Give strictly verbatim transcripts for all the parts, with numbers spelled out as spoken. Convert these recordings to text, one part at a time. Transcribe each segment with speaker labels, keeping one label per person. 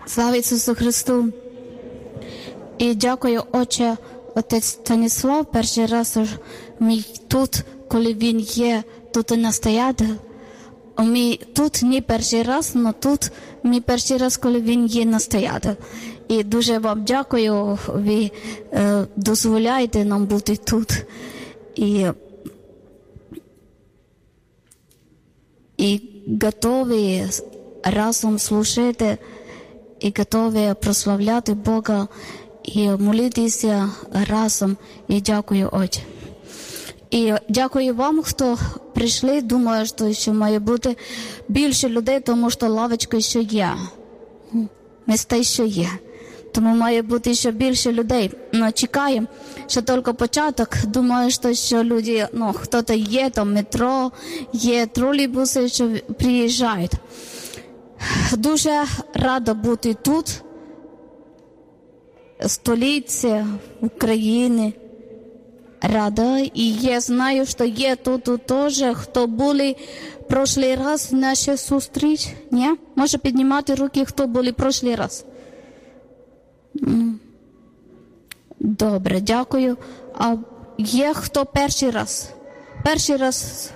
Speaker 1: Слава Ісусу Христу! І дякую, Отче, отець Станіслав, перший раз мій тут, коли він є, тут і настоятель. Мій тут не перший раз, але тут мій перший раз, коли він є настоятель. І дуже вам дякую, ви е, дозволяєте нам бути тут. І, і готові разом служити, і готові прославляти Бога, і молитися разом. І дякую, Отче. І дякую вам, хто прийшли. Думаю, що ще має бути більше людей, тому що лавочка ще є. Місце ще є. Тому має бути ще більше людей. Ну, чекаємо, що тільки початок. Думаю, що ще люди, ну, хто-то є, там метро, є тролейбуси, що приїжджають. Дуже рада бути тут, в столиці України. Рада. І я знаю, що є тут теж, хто були прошлий раз в нашій зустріч. Ні? Може піднімати руки, хто були прошлий раз. Добре, дякую. А є хто перший раз? Перший раз.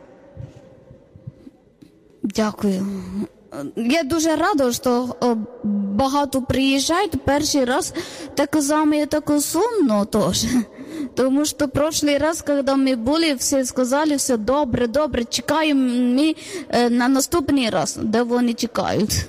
Speaker 1: Дякую. Я дуже рада, що багато приїжджають перший раз, так само так сумно теж. Тому що прошлий раз, коли ми були, всі сказали, все добре, добре, чекаємо ми на наступний раз, де вони чекають.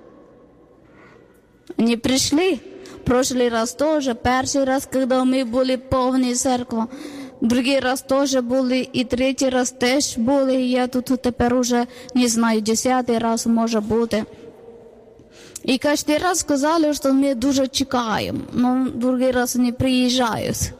Speaker 1: Вони прийшли, прошлий раз теж, перший раз, коли ми були повні церква, другий раз теж були, і третій раз теж були, я тут тепер уже, не знаю, десятий раз може бути. І кожен раз сказали, що ми дуже чекаємо, але другий раз не приїжджають.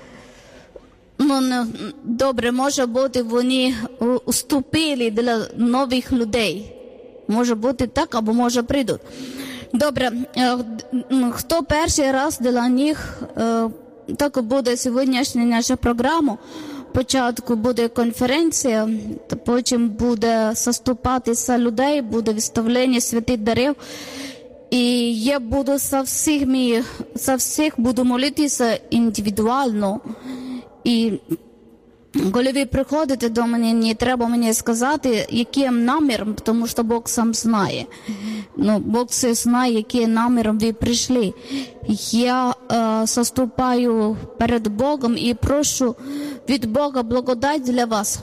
Speaker 1: Ну, добре, може бути, вони уступили для нових людей. Може бути так, або може прийдуть. Добре, хто перший раз для них, так буде сьогоднішня наша програма. Спочатку буде конференція, потім буде заступатися людей, буде виставлення святих дарів. І я буду за всіх, за всіх буду молитися індивідуально. І коли ви приходите до мене, не треба мені сказати, яким наміром, тому що Бог сам знає. Ну, Бог все знає, яким наміром ви прийшли. Я е, заступаю перед Богом і прошу від Бога благодать для вас.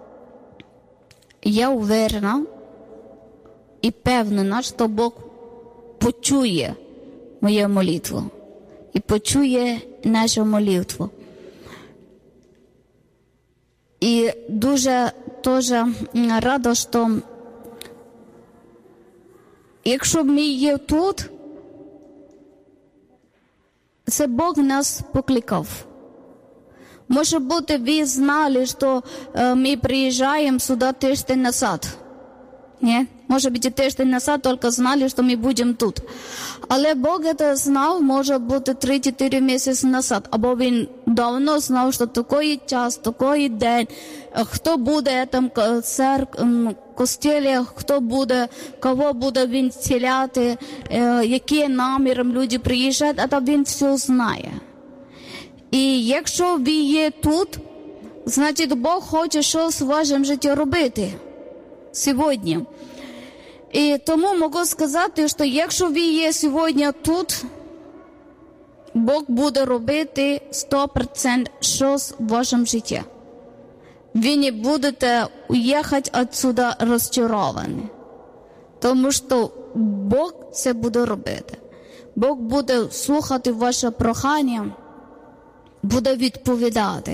Speaker 1: Я уверена і певна, що Бог почує мою молитву і почує нашу молитву. І дуже теж рада, що якщо ми є тут, це Бог нас покликав. Може бути, ви знали, що ми приїжджаємо сюди тиждень назад. Ні? Може бути, тиждень назад тільки знали, що ми будемо тут. Але Бог це знав, може бути, три-чотири місяці назад. Або Він давно знав, що такий час, такий день, хто буде там в костелі, хто буде, кого буде Він зціляти, які наміром люди приїжджають, а то Він все знає. І якщо ви є тут, значить Бог хоче щось в вашому житті робити сьогодні. І тому можу сказати, що якщо ви є сьогодні тут, Бог буде робити сто відсотків щось в вашому житті. Ви не будете уїхати відсюди розчаровані. Тому що Бог це буде робити. Бог буде слухати ваше прохання, буде відповідати.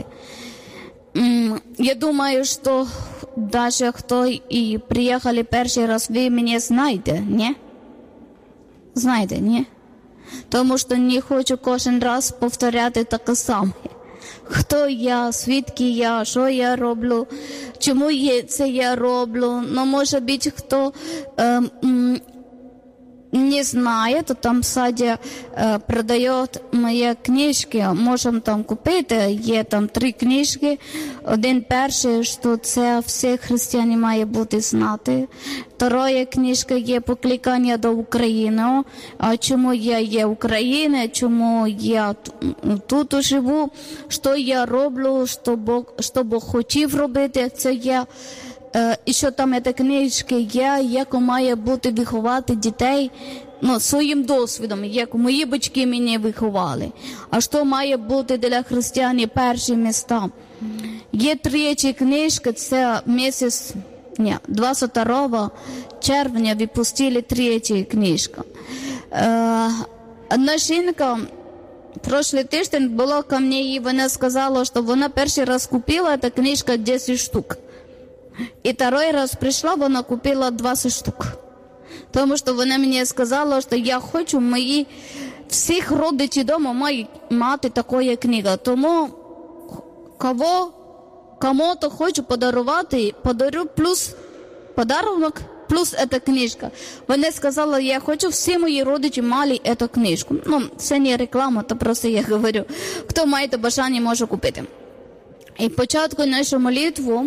Speaker 1: Я думаю, що навіть хто і приїхали перший раз, ви мене знаєте, ні? Знаєте, ні? Тому що не хочу кожен раз повторяти таке саме. Хто я, звідки я, що я роблю, чому я це я роблю. Ну, може бути, хто е, м, не знає, то там в саді е, продають мої книжки, можемо там купити, є там три книжки. Один перший, що це всі християни мають бути знати. Друга книжка є «Покликання до України», а чому я є Україна, чому я тут живу, що я роблю, що Бог, що Бог хотів робити, це я. І що там ця книжка є, як має бути виховати дітей, ну, своїм досвідом, як мої батьки мене виховали. А що має бути для християн перші міста? Є третя книжка, це місяць, ні, двадцять другого червня випустили третя книжка. Е, одна жінка прошлий тиждень була ко мені, і вона сказала, що вона перший раз купила цю книжку десять штук. І другий раз прийшла, вона купила двадцять штук. Тому що вона мені сказала, що я хочу, мої всіх родичів вдома мають мати таку книгу. Тому кого, кому-то хочу подарувати, подарю плюс подарунок, плюс ця книжка. Вона сказала, я хочу, всі мої родичі мали цю книжку. Ну, це не реклама, то просто я говорю. Хто має бажання, може купити. І початку нашу молитву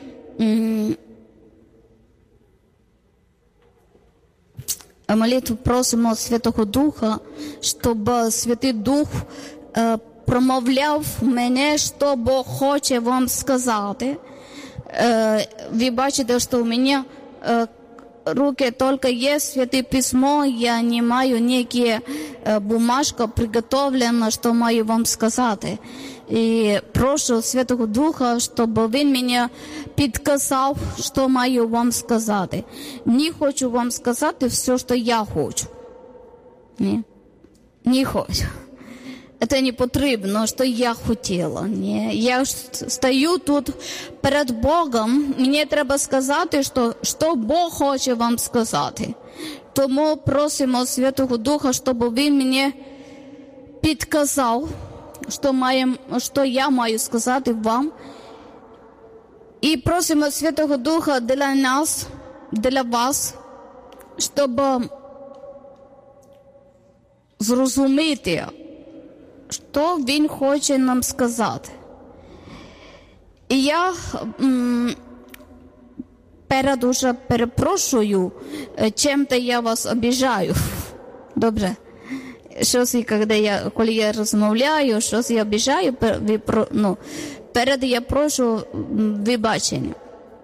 Speaker 1: молитву просимо Святого Духа, щоб Святий Дух е, промовляв мене, що Бог хоче вам сказати. Е, ви бачите, що у мене е, руки тільки є Святе Письмо, я не маю ніякі е, бумажка приготовлена, що маю вам сказати. І прошу Святого Духа, щоб він мене підказав, що маю вам сказати. Не хочу вам сказати все, що я хочу. Ні, не хочу. Це не потрібно, що я хотіла. Ні. Я стою тут перед Богом, мені треба сказати, що, що Бог хоче вам сказати. Тому просимо Святого Духа, щоб він мені підказав, що, маєм, що я маю сказати вам. І просимо Святого Духа для нас, для вас, щоб зрозуміти, що Він хоче нам сказати. І я м, перед уже перепрошую, чим-то я вас обіжаю. Добре? Щось, коли я, коли я розмовляю, щось я обіжаю, ну, перед я прошу вибачення.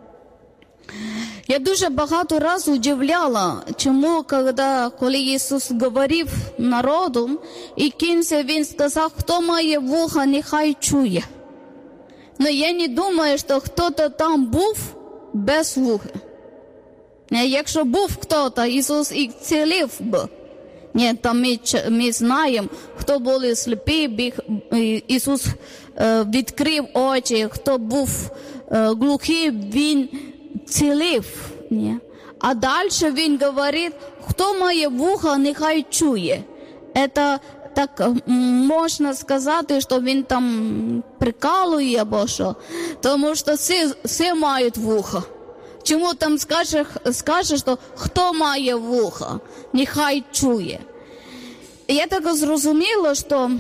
Speaker 1: Я дуже багато разів удивляла, чому, коли, коли Ісус говорив народу, і в кінці Він сказав, хто має вуха, нехай чує. Но я не думаю, що хто-то там був без вуха. Якщо був хто-то, Ісус їх цілив би. Ні, там ми, ми знаємо, хто були сліпі, біг, Ісус е, відкрив очі, хто був е, глухий, Він цілив. Ні. А далі Він говорить, хто має вуха, нехай чує. Це так можна сказати, що Він там прикалує або що. Тому що всі, всі мають вуха. Чому там скаже, скаже, що хто має вуха, нехай чує. І я так зрозуміла, що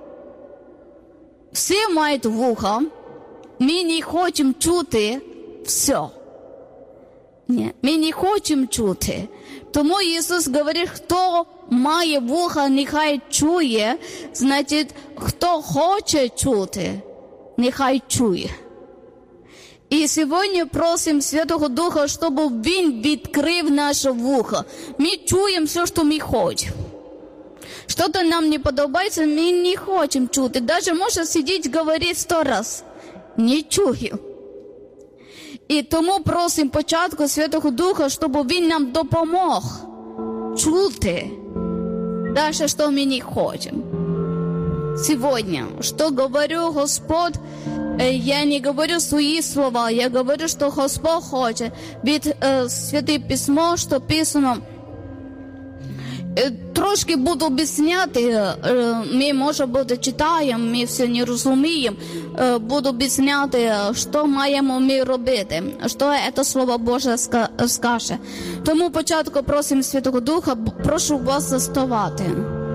Speaker 1: всі мають вуха, ми не хочемо чути все. Ні, ми не хочемо чути. Тому Ісус говорить, хто має вуха, нехай чує, значить, хто хоче чути, нехай чує. І сьогодні просимо Святого Духа, щоб Він відкрив наше вухо. Ми чуємо все, що ми хочемо. Що-то нам не подобається, ми не хочемо чути. Даже може сидіти, говорити сто раз. Не чую. І тому просимо початку Святого Духа, щоб Він нам допомог чути, навіть що ми не хочемо. Сьогодні, що говорю Господь, я не говорю свої слова, я говорю, що Господь хоче. Від е, Святе Письмо, що писано, е, трошки буду об'ясняти, е, ми, може бути, читаємо, ми все не розуміємо, е, буду об'ясняти, що маємо ми робити, що це Слово Боже скаже. Тому спочатку просимо Святого Духа, прошу вас заставати.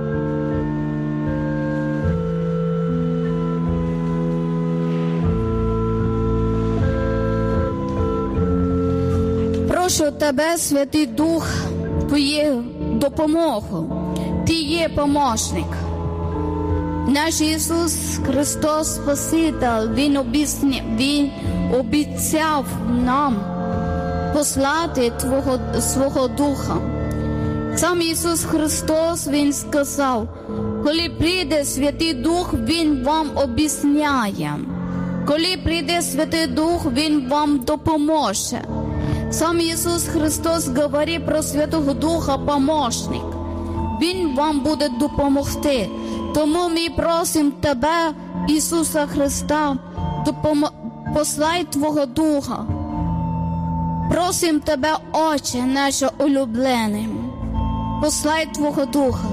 Speaker 1: Прошу тебе, Святий Дух, твою допомогу. Ти є помощник. Наш Ісус Христос Спаситель, Він обіцяв, Він обіцяв нам послати Твого, свого Духа. Сам Ісус Христос, Він сказав, коли прийде Святий Дух, Він вам об'ясняє. Коли прийде Святий Дух, Він вам допоможе. Сам Ісус Христос говорить про Святого Духа помощник. Він вам буде допомогти. Тому ми просимо Тебе, Ісуса Христа, допом... послай Твого Духа. Просимо Тебе, Отче наш улюблений, послай Твого Духа,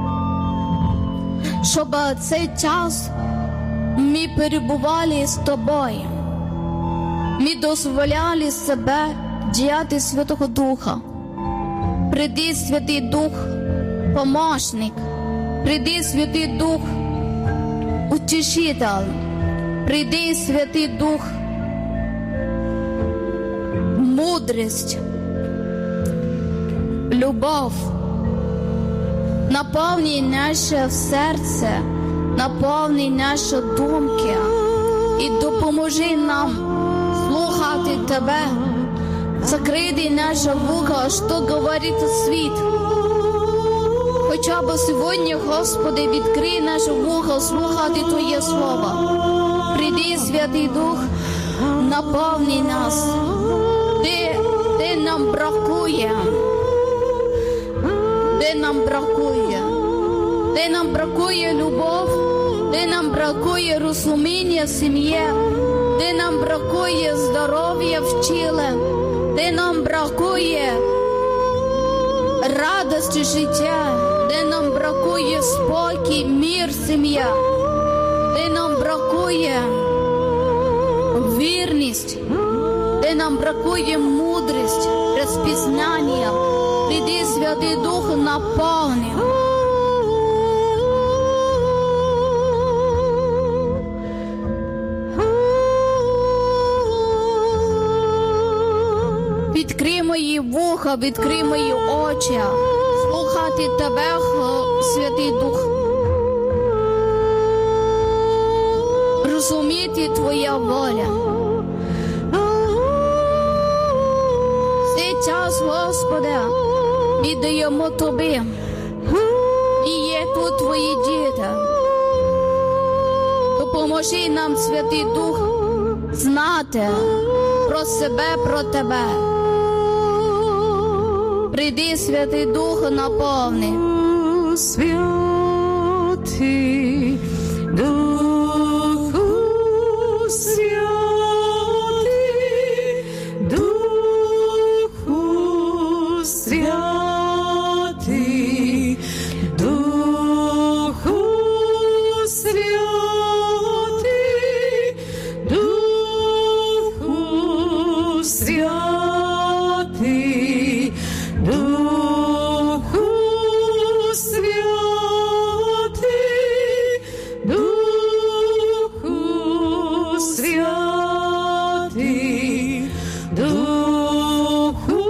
Speaker 1: щоб цей час ми перебували з Тобою. Ми дозволяли себе діяти Святого Духа. Прийди, Святий Дух, помощник. Прийди, Святий Дух, утішитель. Прийди, Святий Дух, мудрість, любов. Наповни наше серце, наповни наші думки і допоможи нам слухати Тебе. Закрити наше вуха, що говорить світ. Хоча б сьогодні, Господи, відкрий наше вухо слухати Твоє Слово. Прийди, Святий Дух, наповни нас, де, де нам бракує, де нам бракує, де нам бракує любов, де нам бракує розуміння сім'ї, де нам бракує здоров'я в тілі, де нам бракує радості життя, де нам бракує спокій, мир, сім'я, де нам бракує вірність, де нам бракує мудрість, розпізнання. Прийди, Святий Дух, наповни. Відкрий мої вуха, відкрий мої очі, слухати Тебе, Святий Дух. Розуміти Твоя воля. Цей час, Господи, ми даємо Тобі. І є тут Твої діти. Допоможи нам, Святий Дух, знати про себе, про Тебе. Прийди, Святий Дух, наповни.
Speaker 2: Святий Духу Святий, Духу Святий, Духу Святий, Духу Святий, Духу Святий, Духу Святий, Духу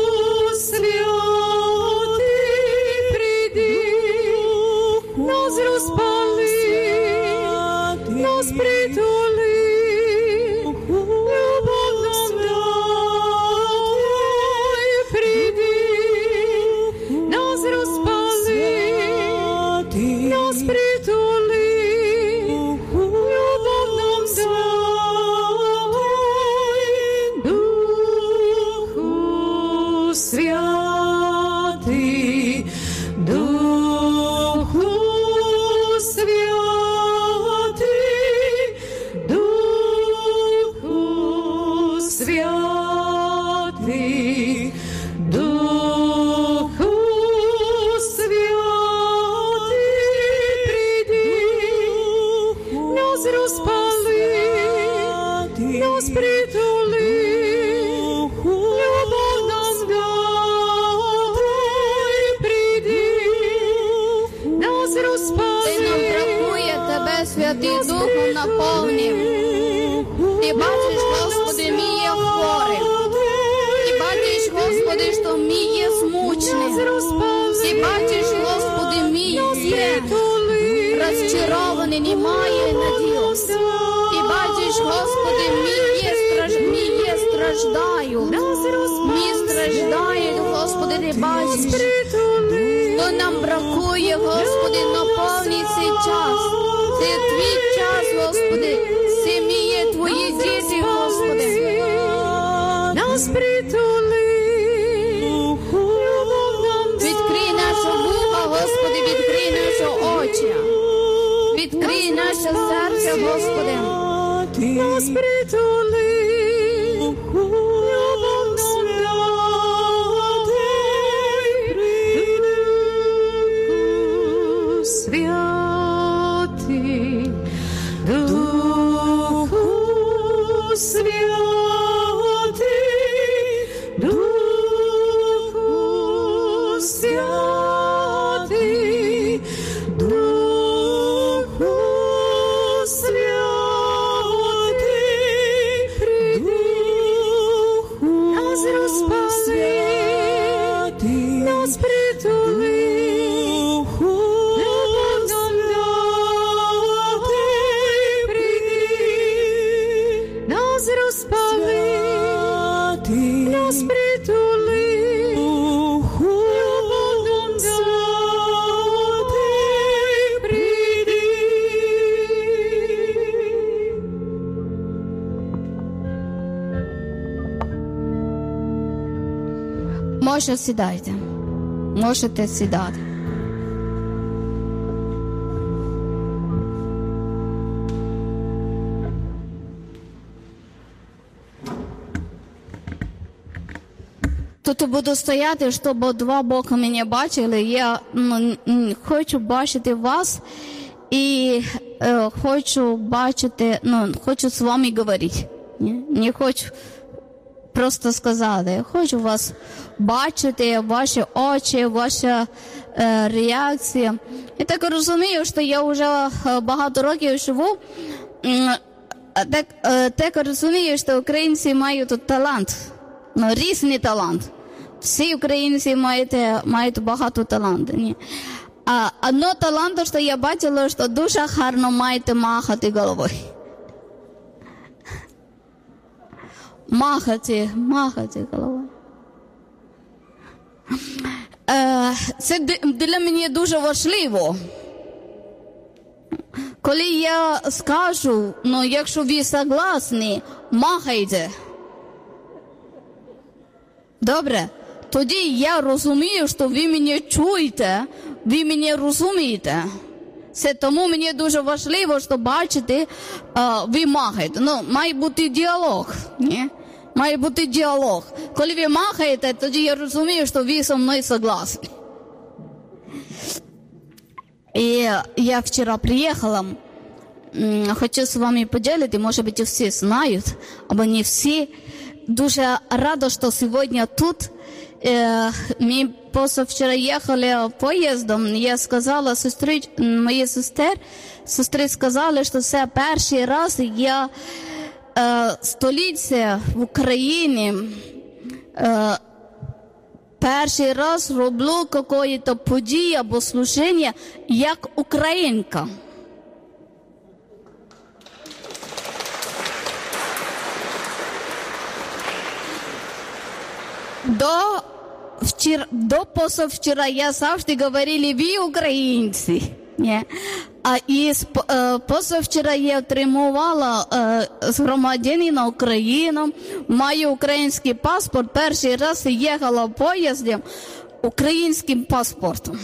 Speaker 2: Святий, прийди, нас розпали, нас притули, любов нам дай, прийди, нас розпали, нас притули, любов нам дай, Духу Святий, Духу Святий,
Speaker 1: Ти нам бракує Тебе, Святий Духом, наповнив. Ти бачиш, Господи, мій є хворий. Ти бачиш, Господи, що мій є змучений. Ти бачиш, Господи, мій є розчарований, немає надію. Ти бачиш, Господи, мій є, страж... мій є страждаю. Мій страждає, Господи, Ти бачиш. То нам бракує, Господи, наповни цей час. Це Твій час, Господи. Це мій Твої діти, Господи.
Speaker 2: Нас притули.
Speaker 1: Відкрий нашу вуха, Господи, відкрий наші очі. Відкрий наше серце, Господи.
Speaker 2: Нас притули. Святий, Духу Святий, Духу Святий, Духу Святий, прийди, нас розпали, нас притули. Нас притули, любов'ям дати, прийди.
Speaker 1: Може, сідайте. Можете сідати. Тут буду стояти, щоб два боки мене бачили. Я ну, хочу бачити вас і е, хочу бачити, ну, хочу з вами говорити. Не, не хочу просто сказати. Хочу вас бачити, ваші очі, ваша е, реакція. Я так розумію, що я вже багато років живу. Так, е, так розумію, що українці мають тут талант. Ну, різний талант. Всі українці мають, мають багато талантів. Ні. А одно талант, що я бачила, що дуже гарно маєте махати головою. Махати, махати головою. Е, це для мене дуже важливо. Коли я скажу, ну, якщо ви согласні, махайте. Добре? Тоді я розумію, що ви мене чуєте, ви мене розумієте. Це тому мені дуже важливо, що бачите, ви махаєте. Ну, має бути діалог. Ні? Має бути діалог. Коли ви махаєте, тоді я розумію, що ви зі мною согласні. І я вчора приїхала, хочу з вами поділити, може бути всі знають, або не всі. Дуже рада, що сьогодні тут. Ми позавчора їхали поїздом, я сказала сестрі, моїй сестер, сестри сказали, що це перший раз я е, столиця в Україні, е, перший раз роблю якусь подію або служіння як українка. До, вчера, до позавчера я завжди говорила, ви українці. Не? А і е, позавчора я отримувала е, з громадянина України, маю український паспорт, перший раз їхала поїздом українським паспортом.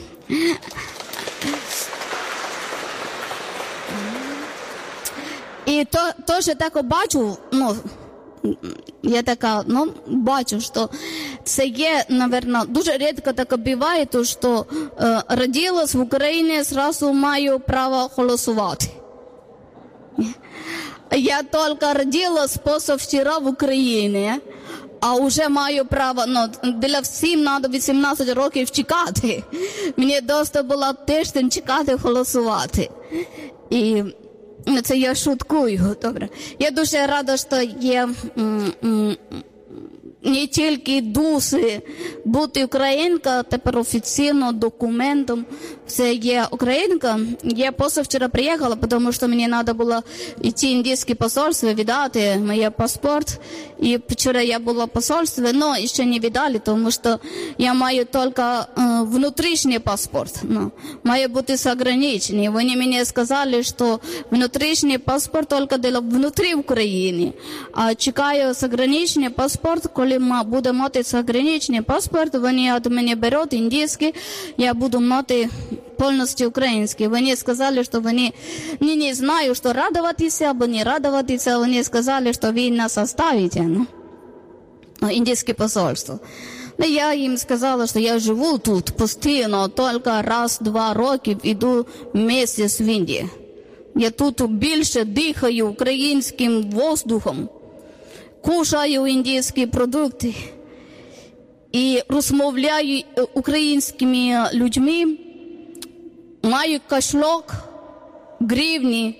Speaker 1: І то, теж так бачу, ну, я така, ну, бачу, що це є, мабуть, дуже рідко так буває, що е, родилась в Україні, зразу маю право голосувати. Я тільки родилась позавчора в Україні, а вже маю право, ну, для всім треба вісімнадцять років чекати. Мені досить було тиждень чекати, голосувати. І це я шуткую, добре. Я дуже рада, що є м, м, не тільки дуси бути українка, тепер офіційно документом все є українка. Я позавчора приїхала, тому що мені треба було йти в індійське посольство, віддати мій паспорт. І вчора я була в посольстві, але ще не віддали, тому що я маю тільки е, внутрішній паспорт. Ну, має бути заграничний. Вони мені сказали, що внутрішній паспорт тільки для внутрі України. А чекаю заграничний паспорт, коли буду мати заграничний паспорт, вони від мене беруть індійський, я буду мати повністю український. Вони сказали, що вони не, не знаю, що радуватися або не радуватися. Вони сказали, що ви нас оставите, ну, індійське посольство. Но я їм сказала, що я живу тут постійно, тільки раз-два роки йду місяць в Індії. Я тут більше дихаю українським воздухом, кушаю індійські продукти і розмовляю українськими людьми, маю кошелек, гривні,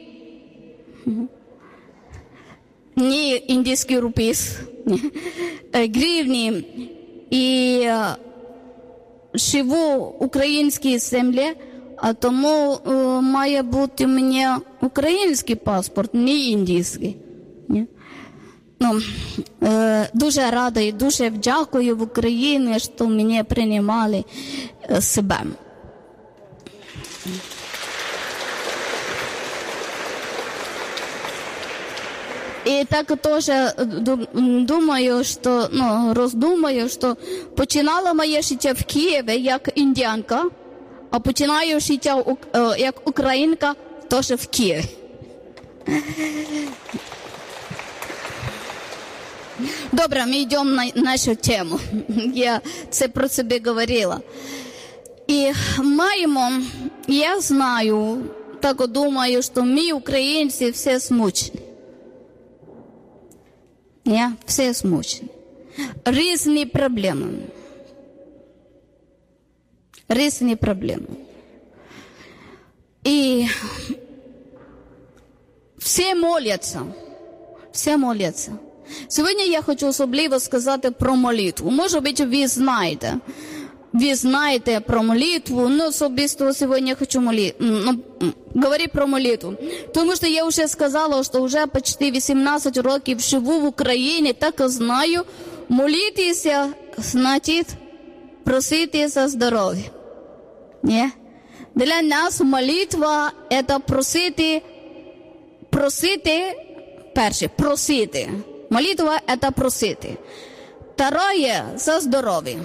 Speaker 1: не індійський рупіс, гривні, і живу в українській землі, а тому е, має бути у мене український паспорт, не індійський. Ні? Ну, е, дуже рада і дуже дякую в Україні, що мене приймали е, себе. І так теж думаю, що, ну, роздумаю, що починала моє життя в Києві як індіянка, а починаю життя як українка теж в Києві. Добре, ми йдемо на нашу тему. Я це про себе говорила. І маємо, я знаю, так думаю, що ми, українці, всі змучені. Не, всі змучені. Різні проблеми. Різні проблеми. І всі моляться. Всі моляться. Сьогодні я хочу особливо сказати про молитву. Може бути, ви знаєте. Ви знаєте про молитву, но особисто сьогодні я хочу молити, ну, говорити про молитву. Тому що я вже сказала, що вже почти вісімнадцять років живу в Україні, так і знаю, молитися, значить, просити за здоров'я. Ні? Для нас молитва – це просити, просити, перше, просити. Молитва – це просити. Второе – за здоров'я.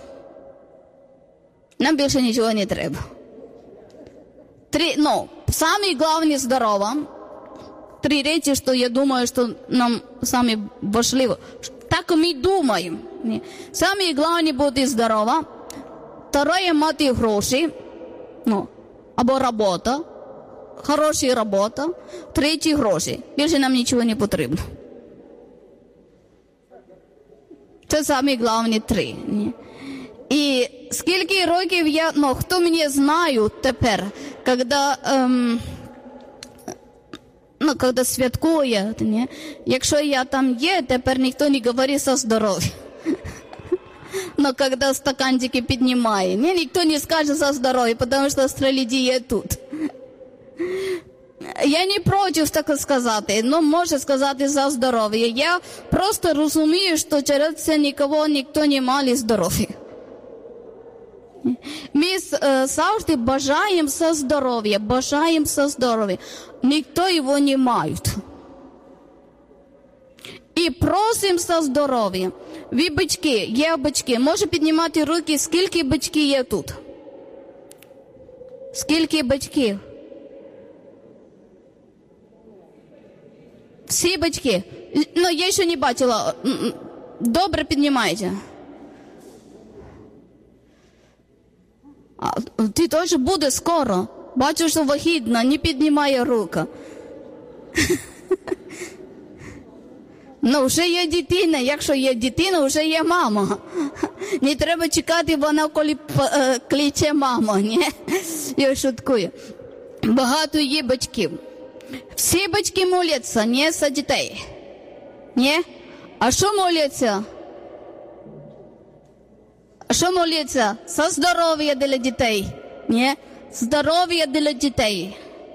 Speaker 1: Нам більше нічого не треба. Три, ну, самое главное – здорово. Три речи, что я думаю, что нам самое важливо. Так мы думаем. Самое главное – бути здорово. Второе – мати гроші. Ну, або робота. Хороша робота. Третє – гроші. Більше нам нічого не потрібно. Це самі головні три. І скільки років я, ну, хто мене знає тепер, коли, ем, ну, коли святкує, не? Якщо я там є, тепер ніхто не говорить за здоров'я. Но коли стаканчики піднімає, не, ніхто не скаже за здоров'я, тому що астрологія тут. Я не проти так сказати, но може сказати за здоров'я. Я просто розумію, що через це нікого ніхто не має здоров'я. Ми е, завжди бажаємо за здоров'я, бажаємо за здоров'я. Ніхто його не має. І просимо за здоров'я. Ви батьки, є батьки, може піднімати руки, скільки батьків є тут? Скільки батьків? Всі батьки. Ну, я ще не бачила. Добре піднімайте. А, ти теж буде скоро. Бачу, що вагітна, не піднімає руку. Ну, вже є дитина, якщо є дитина, вже є мама. Не треба чекати, вона коли кличе маму, ні? Я шуткую. Багато є батьків. Всі батьки моляться, не за дітей. Ні? А що моляться? А що моляться? За здоров'я для дітей. Ні? Здоров'я для дітей.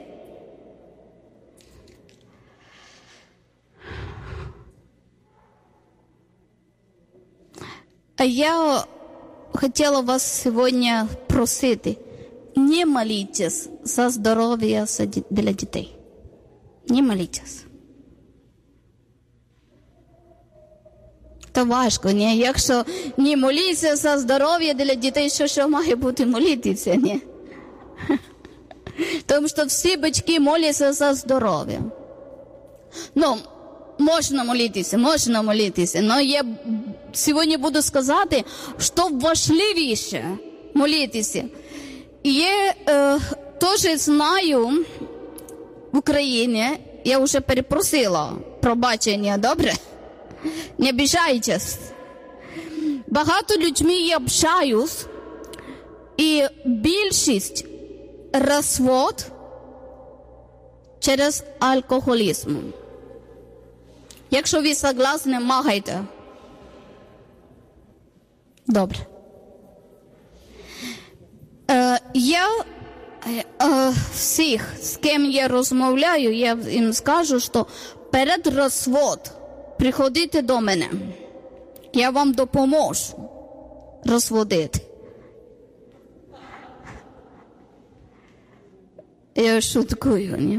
Speaker 1: А я хотела вас сегодня просить, не молитесь за здоровье для детей. Не молитесь. Це важко, ні? Якщо не молитися за здоров'я для дітей, що, що має бути молитися, ні? Тому що всі батьки моляться за здоров'я. Ну, можна молитися, можна молитися, но я сьогодні буду сказати, що важливіше молитися. Я е, теж знаю в Україні, я вже перепросила пробачення, добре? Не обіжайтесь. Багато людьми я общаюсь, і більшість розвод через алкоголізм. Якщо ви согласні, махайте. Добре. Е, я е, всіх, з ким я розмовляю, я їм скажу, що перед розвод приходите до мене. Я вам допоможу розводити. Я шуткую, ні?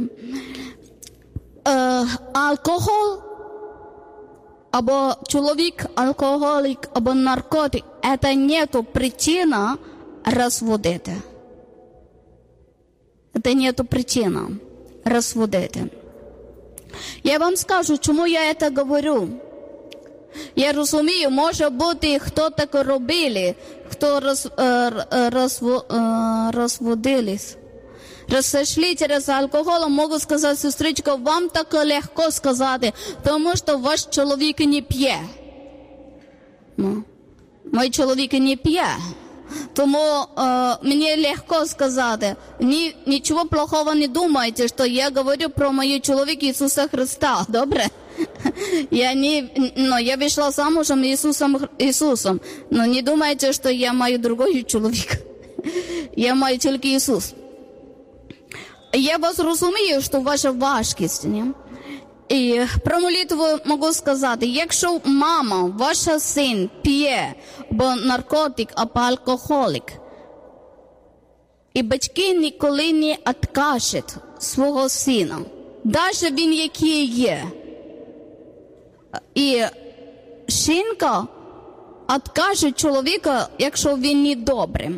Speaker 1: Е, алкоголь або чоловік алкоголік, або наркотик, це не то причина розводити. Це не то причина розводити. Я вам скажу, чому я це говорю. Я розумію, може бути, хто так робили, хто роз, роз, розводились. Розійшли через алкоголь, можу сказати, сестричко, вам так легко сказати, тому що ваш чоловік не п'є. Ну, мій чоловік не п'є. Тому е, мені легко сказати, ні, нічого плохого не думайте, що я говорю про мою чоловіка Ісуса Христа, добре? Я не, ну, я вийшла замужем Ісусом, Ісусом, но не думайте, що я маю другого чоловіка. Я маю тільки Ісус. Я вас розумію, що ваша важкість, ні? І про молитву можу сказати, якщо мама, ваш син п'є, або наркотик, або алкоголік, і батьки ніколи не відкажуть свого сина, навіть він який є. І жінка відкаже чоловіка, якщо він не добрий.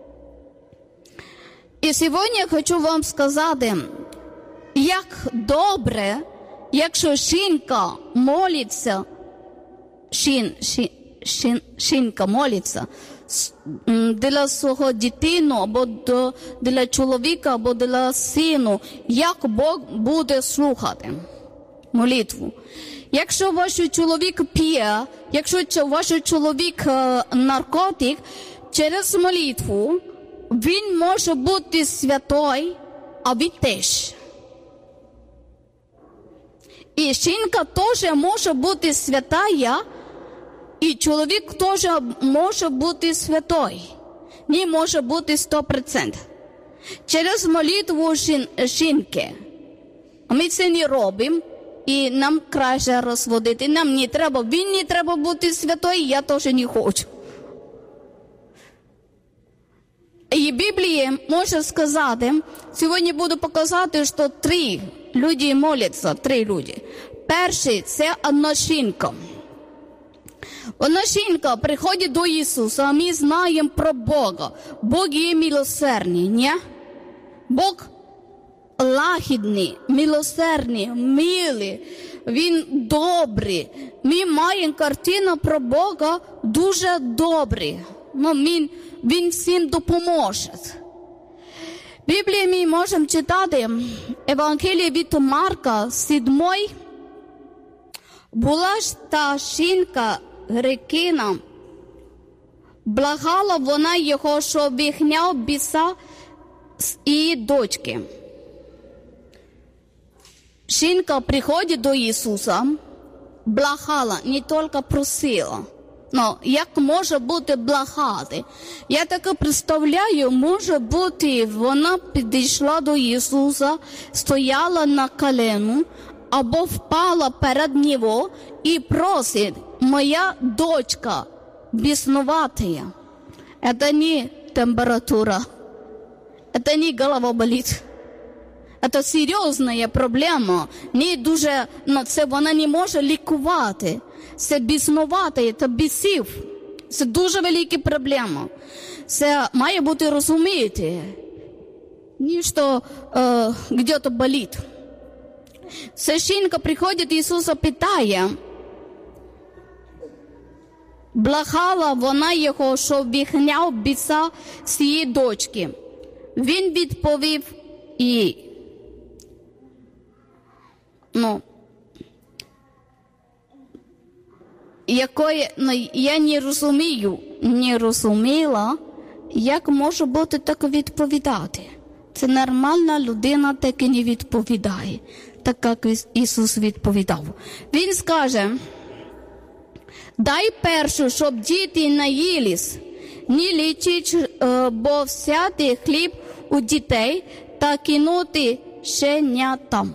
Speaker 1: І сьогодні я хочу вам сказати, як добре, якщо жінка молиться, жін, жін, жін, жінка молиться для свого дитину, або до, для чоловіка, або для сину, як Бог буде слухати молитву. Якщо ваш чоловік п'є, якщо ваш чоловік наркотик, через молитву він може бути святой, а ви теж. І жінка теж може бути святая, і чоловік теж може бути святой. Не може бути сто відсотків. Через молитву жін, жінки. Ми це не робимо, і нам краще розводити. Нам не треба, він не треба бути святой, я теж не хочу. І Біблія може сказати, сьогодні буду показати, що три люди моляться, три люди. Перший – це одна жінка. Одна жінка приходить до Ісуса, а ми знаємо про Бога. Бог є милосердний, ні? Бог лагідний, милосердний, милий, Він добрий. Ми маємо картину про Бога дуже добрий. Ну, він, він всім допоможе. В Біблії ми можемо читати Евангеліє від Марка, сьомий Була ж та жінка грекиня, благала вона його, щоб вигняв біса з її дочки. Жінка приходить до Ісуса, благала, не тільки просила. Ну, як може бути благати? Я так представляю, може бути, вона підійшла до Ісуса, стояла на колену, або впала перед Нього і просить: моя дочка бесноватая. Это не температура, это не голова болит. Це серйозна проблема. Не дуже, ну, це вона не може лікувати. Це біснувати, це бісів. Це дуже велика проблема. Це має бути розуміти. Не що е, где-то болить. Ця жінка приходить, Ісуса питає. Благала вона його, щоб вигняв біса з її дочки. Він відповів їй. Ну, якої, ну, я не розумію, не розуміла, як може бути так відповідати. Це нормальна людина так і не відповідає, так як Ісус відповідав. Він скаже: дай першу, щоб діти наїлись, не лічить, бо взяти хліб у дітей та кинути щенятам.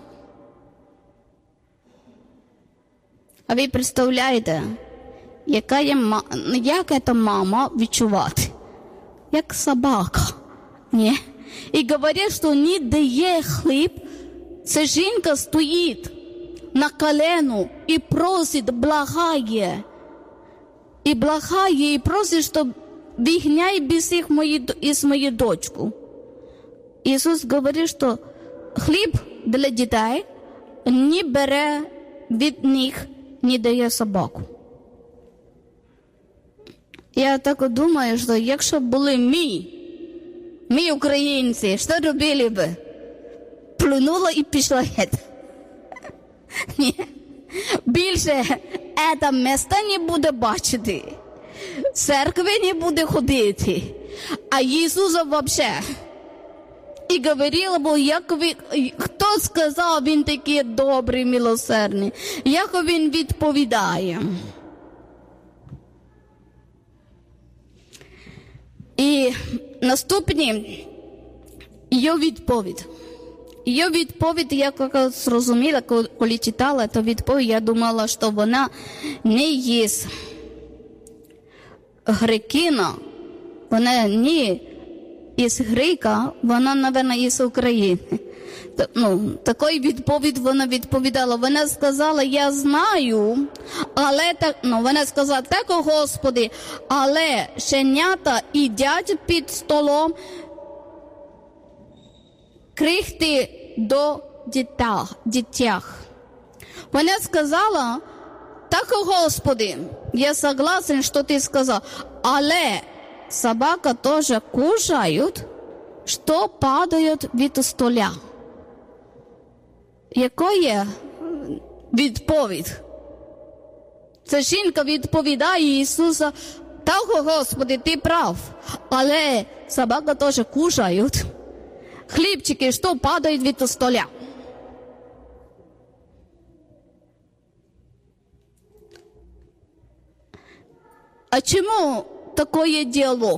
Speaker 1: А ви представляєте, яка є, як ця мама відчувати? Як собака. Ні. І говорять, що не дає хліб. Ця жінка стоїть на колену і просить, благає. І благає, і просить, щоб вигняй бісих із моєї дочки. Ісус говорить, що хліб для дітей не бере від них, не дає собаку. Я так думаю, що якщо були ми, ми українці, що робили би? Плюнула і пішла геть. Ні. Більше це місто не буде бачити. Церкви не буде ходити. А Ісуса взагалі. І говорила, бо як ви, хто сказав, він такий добрий, милосердний. Як він відповідає. І наступний її відповідь. Її відповідь, я як зрозуміла, коли читала цю відповідь, я думала, що вона не є грекиня, вона не із Грека, вона, напевно, із України. Ну, такої відповідь вона відповідала. Вона сказала: я знаю, але так, ну, вона сказала: так, о Господи, але щенята їдять під столом крихти до дітях. Вона сказала: так, о Господи, я согласен, що ти сказав, але собака тоже кушают, что падают від стола. Якою відповідь? Ця жінка відповідає Ісуса: так, Господи, ти прав, але собака теж кушають хлібчики, що падають від стола. А чому такий діалог?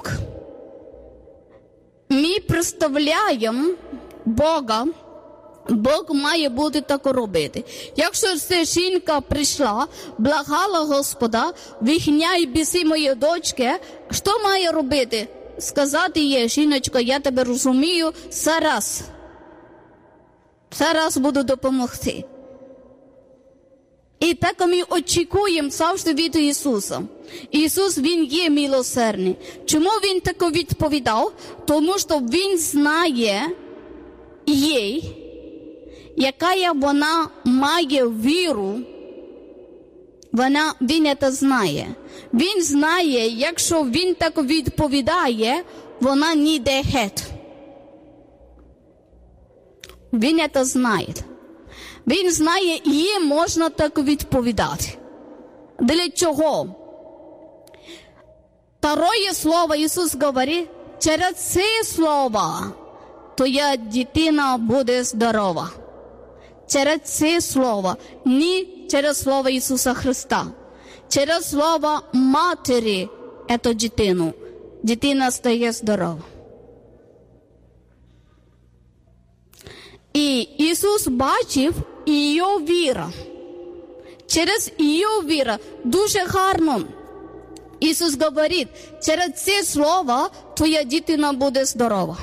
Speaker 1: Ми представляємо Бога, Бог має бути так робити. Якщо ця жінка прийшла, благала Господа: вигняй біси моєї дочки, що має робити? Сказати їй: жіночко, я тебе розумію, зараз. Зараз буду допомогти. І так ми очікуємо завжди від Ісуса. Ісус, Він є милосердний. Чому Він так відповідав? Тому що Він знає їй, яка вона має віру. Вона, він це знає. Він знає, якщо він так відповідає, вона не йде геть. Він це знає. Він знає, їм можна так відповідати. Для чого? Второе слово Ісус говорить, через це слово твоя дитина буде здорова. Через це слово, не через слово Ісуса Христа. Через слово матері эту дитину. Дитина стає здорова. І Ісус бачив її віру. Через її віру дуже гарно. Ісус говорить, через це слово твоя дитина буде здорова.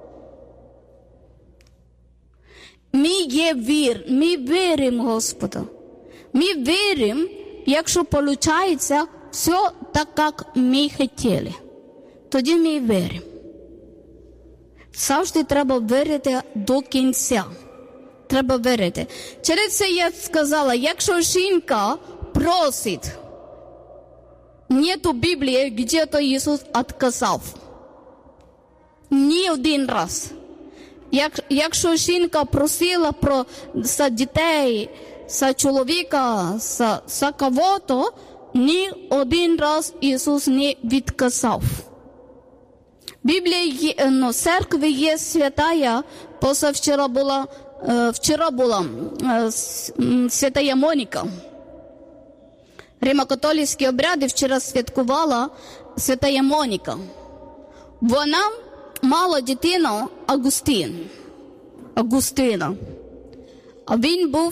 Speaker 1: Ми є вір, ми віримо Господу. Ми віримо, якщо виходить все так, як ми хотіли. Тоді ми віримо. Завжди треба вірити до кінця. Треба вірити. Через це я сказала, якщо жінка просить, нету Біблії, де-то Ісус відказав. Ні один раз. Як, якщо жінка просила про за дітей, за чоловіка, за, за кого-то, ні один раз Ісус не відказав. Біблія є, ну, церкви є святая, позавчора була, е, вчора була е, святая Моніка. Римо-католицькі обряди вчора святкувала святая Моніка. Вона мала дитину Агустин. Агустина. А він був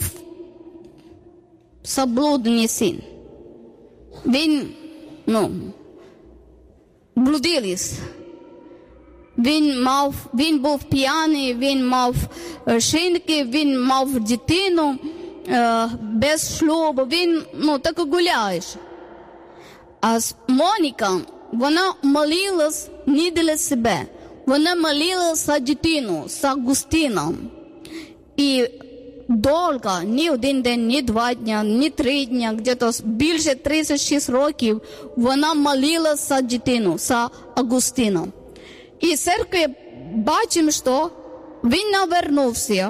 Speaker 1: заблудний син. Він, ну, блудились. Він мав, він був п'яний, він мав шинки, він мав дитину е, без шлюбу, він, ну, так гуляєш. А Моніка, вона молилась не для себе, вона молилась за дитину, за Агустина. І довго, ні один день, ні два дня, ні три дня, где-то більше тридцять шість років, вона молилась за дитину, за Агустина. І в церкві бачимо, що він навернувся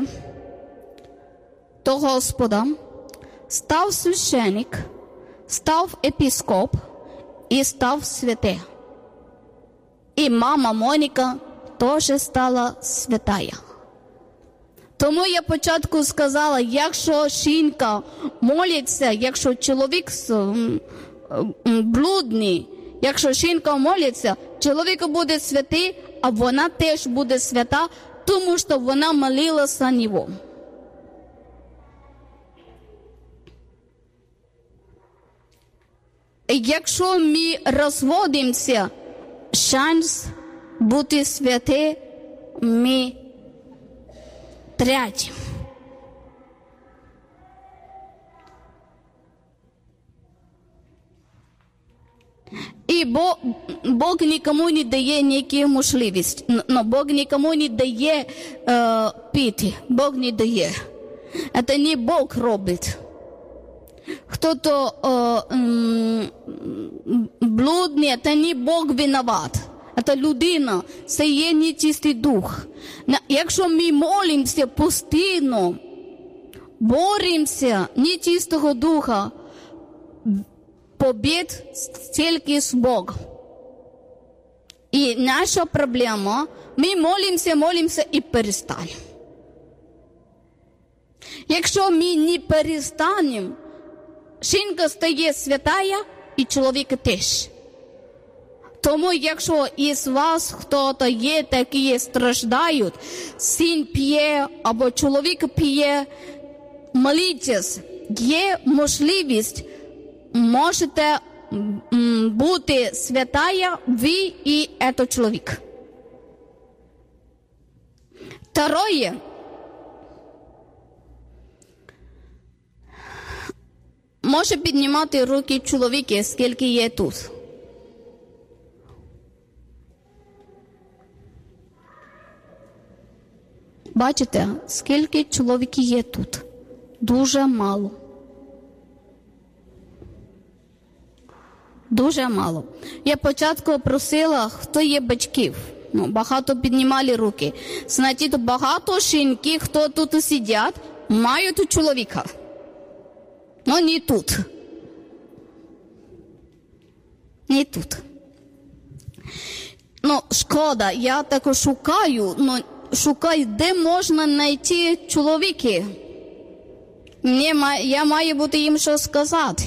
Speaker 1: до Господа, став священник, став епископ і став святий. І мама Моніка теж стала святая. Тому я спочатку сказала, якщо жінка молиться, якщо чоловік блудний, якщо жінка молиться, чоловік буде святий, а вона теж буде свята, тому що вона молилася за нього. Якщо ми розводимося, шанс бути святим ми втратимо. І Бог, Бог нікому не дає ніякі можливості. Но Бог нікому не дає е, піти. Бог не дає. Це не Бог робить. Хто-то е, м, блудний, це не Бог виноват. Це людина, це є нечистий дух. Якщо ми молимося постійно, боремося нечистого духа, побід тільки з Богом. І наша проблема, ми молимося, молимося і перестанемо. Якщо ми не перестанемо, жінка стає святая і чоловік теж. Тому якщо із вас хто-то є, такі страждають, син п'є або чоловік п'є, молітесь, є можливість, можете бути святая ви і цей чоловік. Второе. Може піднімати руки чоловіки, скільки є тут. Бачите, скільки чоловіків є тут? Дуже мало. Дуже мало. Я спочатку просила, хто є батьків. Ну, багато піднімали руки. Знаєте, багато жінки, хто тут сидять, мають чоловіка, но не тут. Не тут. Ну, шкода, я так шукаю, но шукаю, де можна знайти чоловіки. Мені, я маю бути їм що сказати.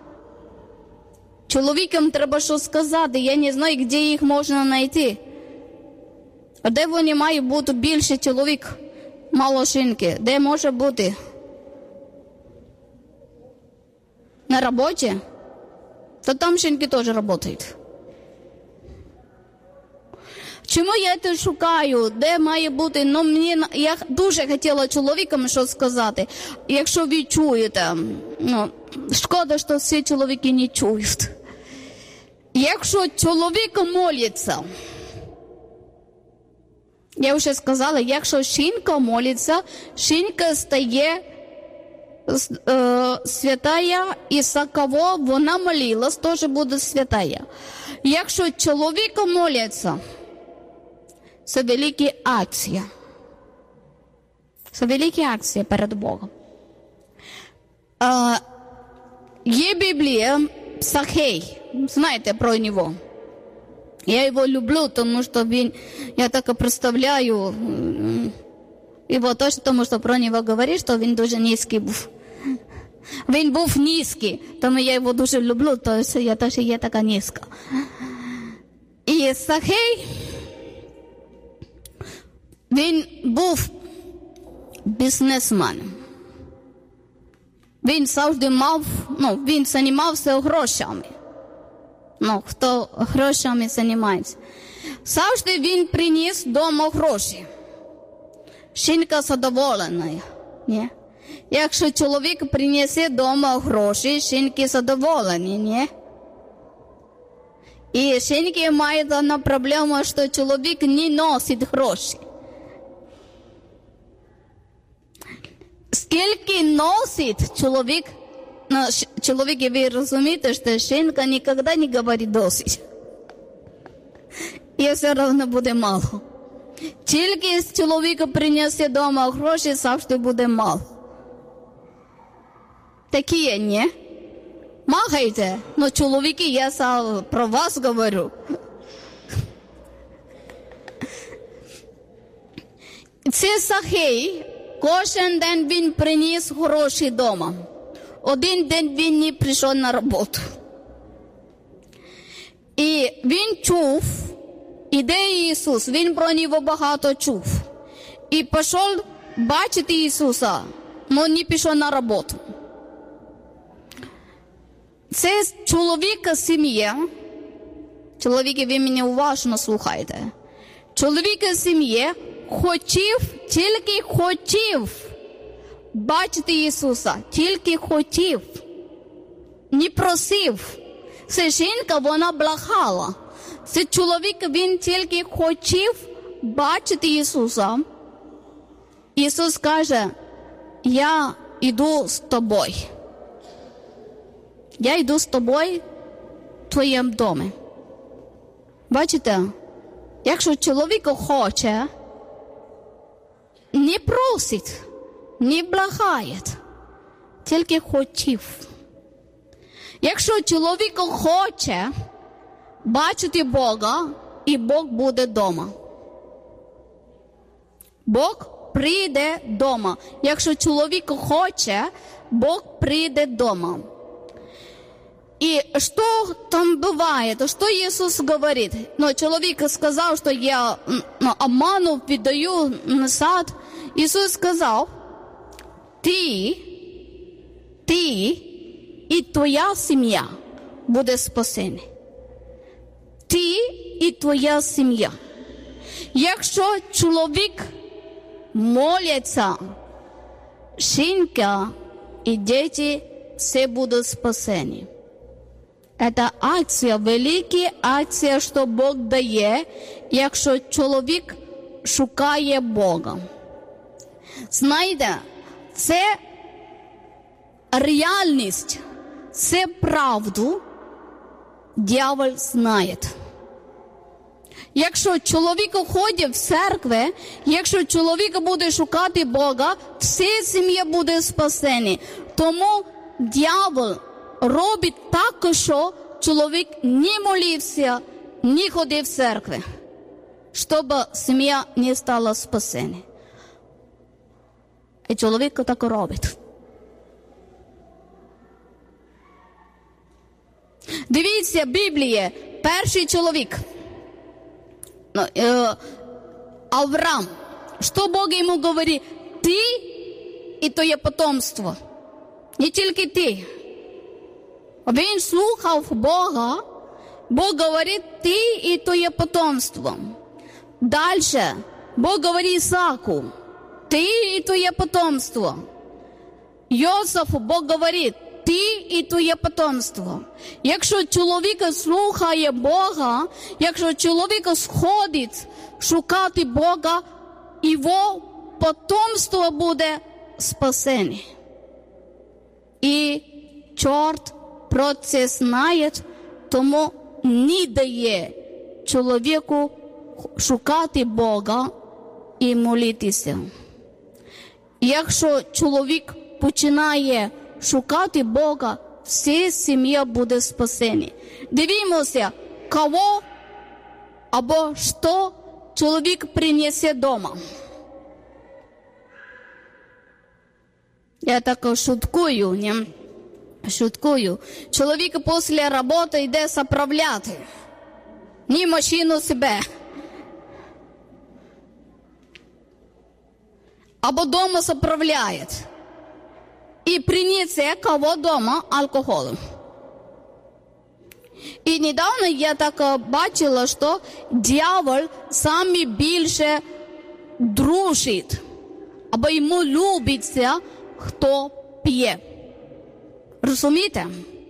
Speaker 1: Чоловікам треба що сказати, я не знаю, де їх можна знайти. А де вони мають бути більше чоловік, мало жінки? Де може бути? На роботі? То там жінки теж працюють. Чому я це шукаю? Де має бути? Ну, мені, я дуже хотіла чоловікам що сказати. Якщо ви чуєте, ну, шкода, що всі чоловіки не чують. Якщо чоловік молиться, я вже сказала, якщо жінка молиться, жінка стає е, святая, і за кого вона молилась, теж буде святая. Якщо чоловік молиться, це велика акція. Це велика акція перед Богом. Е, є Біблія, Сахей, знаєте про нього. Я его люблю, тому що він, я так представляю його теж, тому що про нього говорять, що він дуже низький був. Він був низький, тому я його дуже люблю, тому що я теж є така низька. І Сахей, він був бізнесмен. Він завжди мав, ну, він займався грошами. Ну, хто грошами займається. Завжди він приніс вдома гроші. Жінка задоволена. Ні? Якщо чоловік принесе вдома гроші, жінки задоволені, ні? І жінки мають одну проблему, що чоловік не носить гроші. Скільки носить чоловік, ну, чоловік, ви розумієте, що жінка ніколи не говорить досить. І все одно буде мало. Тільки чоловік принесе вдома гроші, завжди буде мало. Такі є, ні? Махайте, но чоловіки, я про вас говорю. Це Сахей, кожен день він приніс гроші вдома. Один день він не прийшов на роботу. І він чув, іде Ісус, він про нього багато чув. І пішов бачити Ісуса, але не пішов на роботу. Це чоловіка сім'я. Чоловіки, ви мене уважно слухайте. Чоловіка сім'я хотів, тільки хотів бачити Ісуса, тільки хотів, не просив. Це жінка, вона благала. Це чоловік, він тільки хотів бачити Ісуса. Ісус каже, я йду з тобою. Я йду з тобою в твоєму домі. Бачите, якщо чоловік хоче, не просить, не благає, тільки хотів. Якщо чоловік хоче бачити Бога, і Бог буде вдома. Бог прийде вдома. Якщо чоловік хоче, Бог прийде вдома. И что там бывает? Что Иисус говорит? Ну, человек сказал, что я ну, обману, віддаю назад. Иисус сказал, ты, ты и твоя семья буде спасені. Ти і твоя сім'я. Якщо чоловік моляться, жінка і діти, все будуть спасені. Це акція, велика акція, що Бог дає, якщо чоловік шукає Бога. Знаєте, це реальність, це правду, диявол знає. Якщо чоловік ходить в церкву, якщо чоловік буде шукати Бога, вся сім'я буде спасена. Тому диявол робить так, що чоловік не молився, не ходив в церкву, щоб сім'я не стала спасена. І чоловік так робить. Дивіться, Біблія, перший чоловік, Авраам. Що Бог йому говорить? Ти і твоє потомство. Не тільки ти. Він слухав Бога. Бог говорить, ти і твоє потомство. Дальше Бог говорить Ісааку, ти і твоє потомство. Йосифу Бог говорить, ти і твоє потомство. Якщо чоловік слухає Бога, якщо чоловік сходить шукати Бога, його потомство буде спасене. І чорт про це знає, тому не дає чоловіку шукати Бога і молитися. Якщо чоловік починає шукати Бога, вся сім'я буде спасена. Дивімося, кого або що чоловік принесе дома. Я так шуткую, не? Шуткую. Чоловік після роботи йде заправляти. Не машину себе. Або дома заправляє. І принесе кого дома алкоголем. І недавно я так бачила, що диявол саме більше дружить, або йому любиться, хто п'є. Розумієте?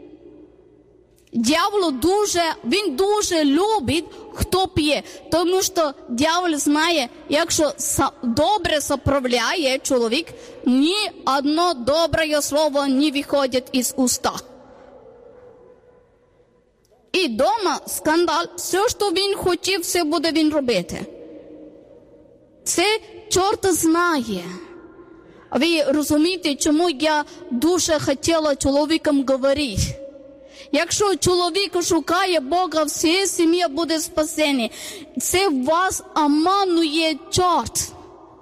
Speaker 1: Диявол дуже, він дуже любить, хто п'є. Тому що диявол знає, якщо добре заправляє чоловік, ні одно добре слово не виходить із уста. І дома скандал, все, що він хотів, все буде він робити. Це чорт знає. Ви розумієте, чому я дуже хотіла чоловікам говорити? Якщо чоловік шукає Бога, вся сім'я буде спасена. Це вас обманує чорт.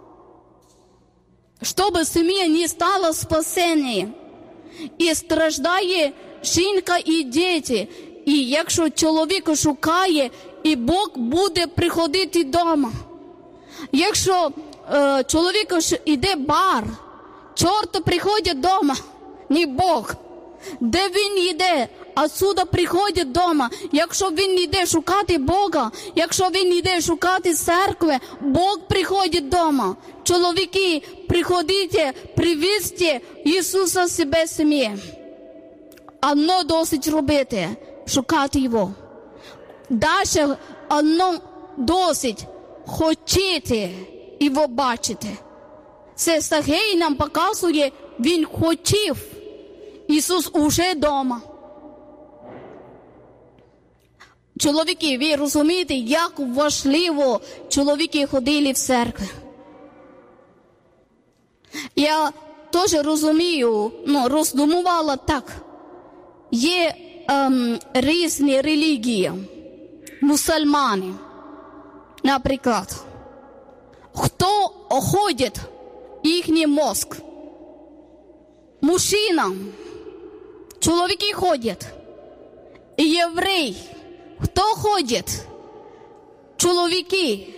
Speaker 1: Щоб сім'я не стала спасеною. І страждає жінка і діти. І якщо чоловік шукає, і Бог буде приходити вдома. Якщо е, чоловік йде в бар, чорт приходить вдома, не Бог. Де він йде, отсюда приходить вдома. Якщо він йде шукати Бога, якщо він йде шукати церкви, Бог приходить вдома. Чоловіки, приходите, привізьте Ісуса себе сім'ї. Одно досить робити, шукати Його. Далі одно досить хотіти Його бачити. Це Сагей нам показує, він хотів. Ісус уже вдома. Чоловіки, ви розумієте, як важливо чоловіки ходили в церкву. Я теж розумію, ну, роздумувала так. Є ем, різні релігії, мусульмани, наприклад. Хто ходить їхній мозк? Мужчина. Чоловіки ходять. Єврей. Хто ходить? Чоловіки.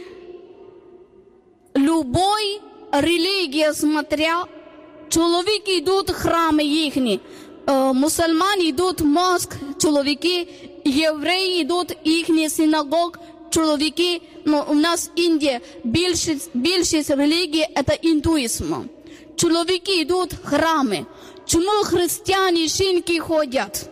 Speaker 1: Любой релігія, смотря, чоловіки йдуть в храми їхні. Е, мусульмани йдуть в мозк, чоловіки. Євреї йдуть в їхні синагог, чоловіки. Ну, у нас Індія, більшість, більшість релігії – це індуїзм. Чоловіки йдуть в храми. Чому християни, жінки ходять?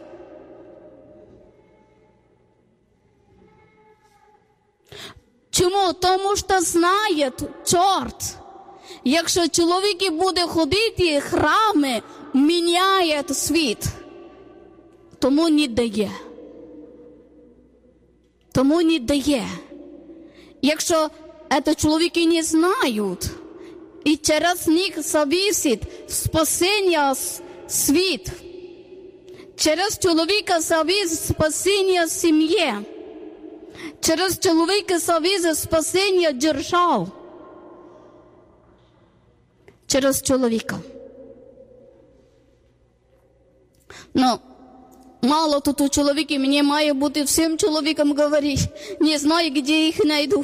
Speaker 1: Чому? Тому що знає чорт. Якщо чоловіки буде ходити в храми, міняє світ. Тому не дає. Тому не дає. Якщо это чоловіки не знають, і через них зависить спасіння світ, через чоловіка зависить спасіння сім'ї, через чоловіка зависить спасіння держав, через чоловіка. Ну, мало тут у чоловіків, мені має бути всім чоловікам говорити, не знаю, де їх знайду.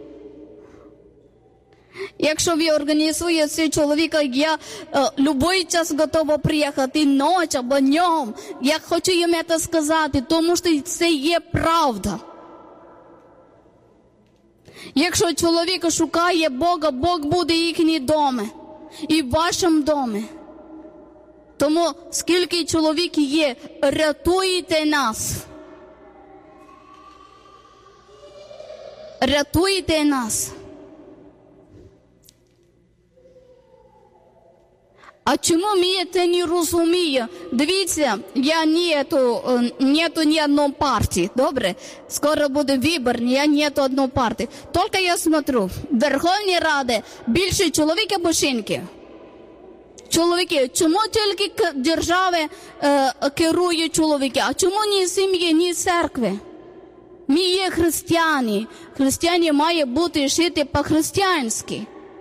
Speaker 1: Якщо ви організуєте цей чоловіка, я е, любой час готова приїхати, ніч або днем, я хочу їм це сказати, тому що це є правда. Якщо чоловік шукає Бога, Бог буде їхній домі і в вашому домі. Тому скільки чоловік є, рятуйте нас. Рятуйте нас. А чому ми це не розуміємо? Дивіться, я нету, нету ні одної партії, добре? Скоро буде вибір, я нету одної партії. Тільки я смотрю, в Верховній Раді більше чоловік або жінки. Чоловіки, чому тільки держави е, керують чоловіки, а чому ні сім'ї, ні церкви? Ми є християни, християни мають бути жити по-християнськи.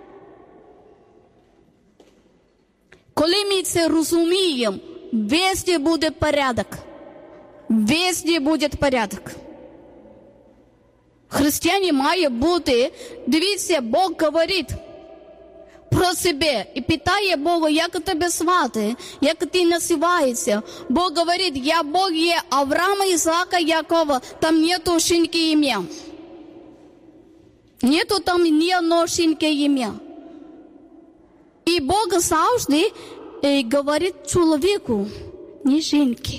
Speaker 1: Коли ми це розуміємо, везде буде порядок. Везде буде порядок. Християни мають бути, дивіться, Бог говорить про себе і питає Бога, як тебе звати, як ти називаєшся. Бог говорить, я Бог є Авраама, Ісаака, Якова, там нету жінки ім'я. Нету там ні одного жінки ім'я. І Бог завжди е, говорить чоловіку, не жінки.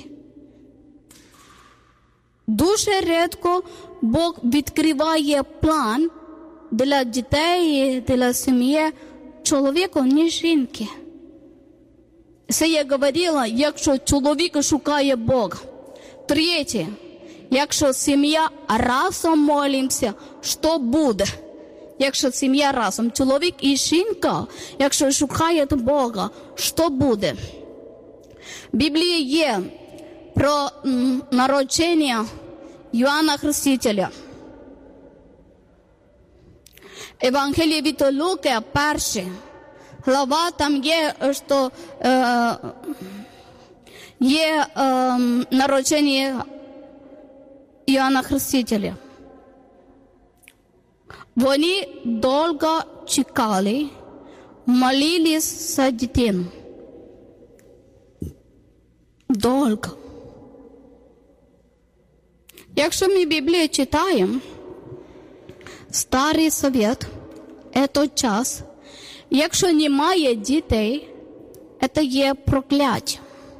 Speaker 1: Дуже рідко Бог відкриває план для дітей, для сім'ї чоловіку, не жінки. Це я говорила, якщо чоловік шукає Бога. Третє, якщо сім'я разом молимося, що буде? Якщо сім'я разом, чоловік і жінка, якщо шукають Бога, що буде? В Біблії є про м, народження Йоанна Хрестителя. Евангеліє від Луки, перша глава, там є, що е, є е, народження Йоанна Хрестителя. Вони довго чекали, молились за дитину. Довго. Якщо ми Біблію читаємо, Старий Завет – це час, якщо немає дітей, це є прокляття.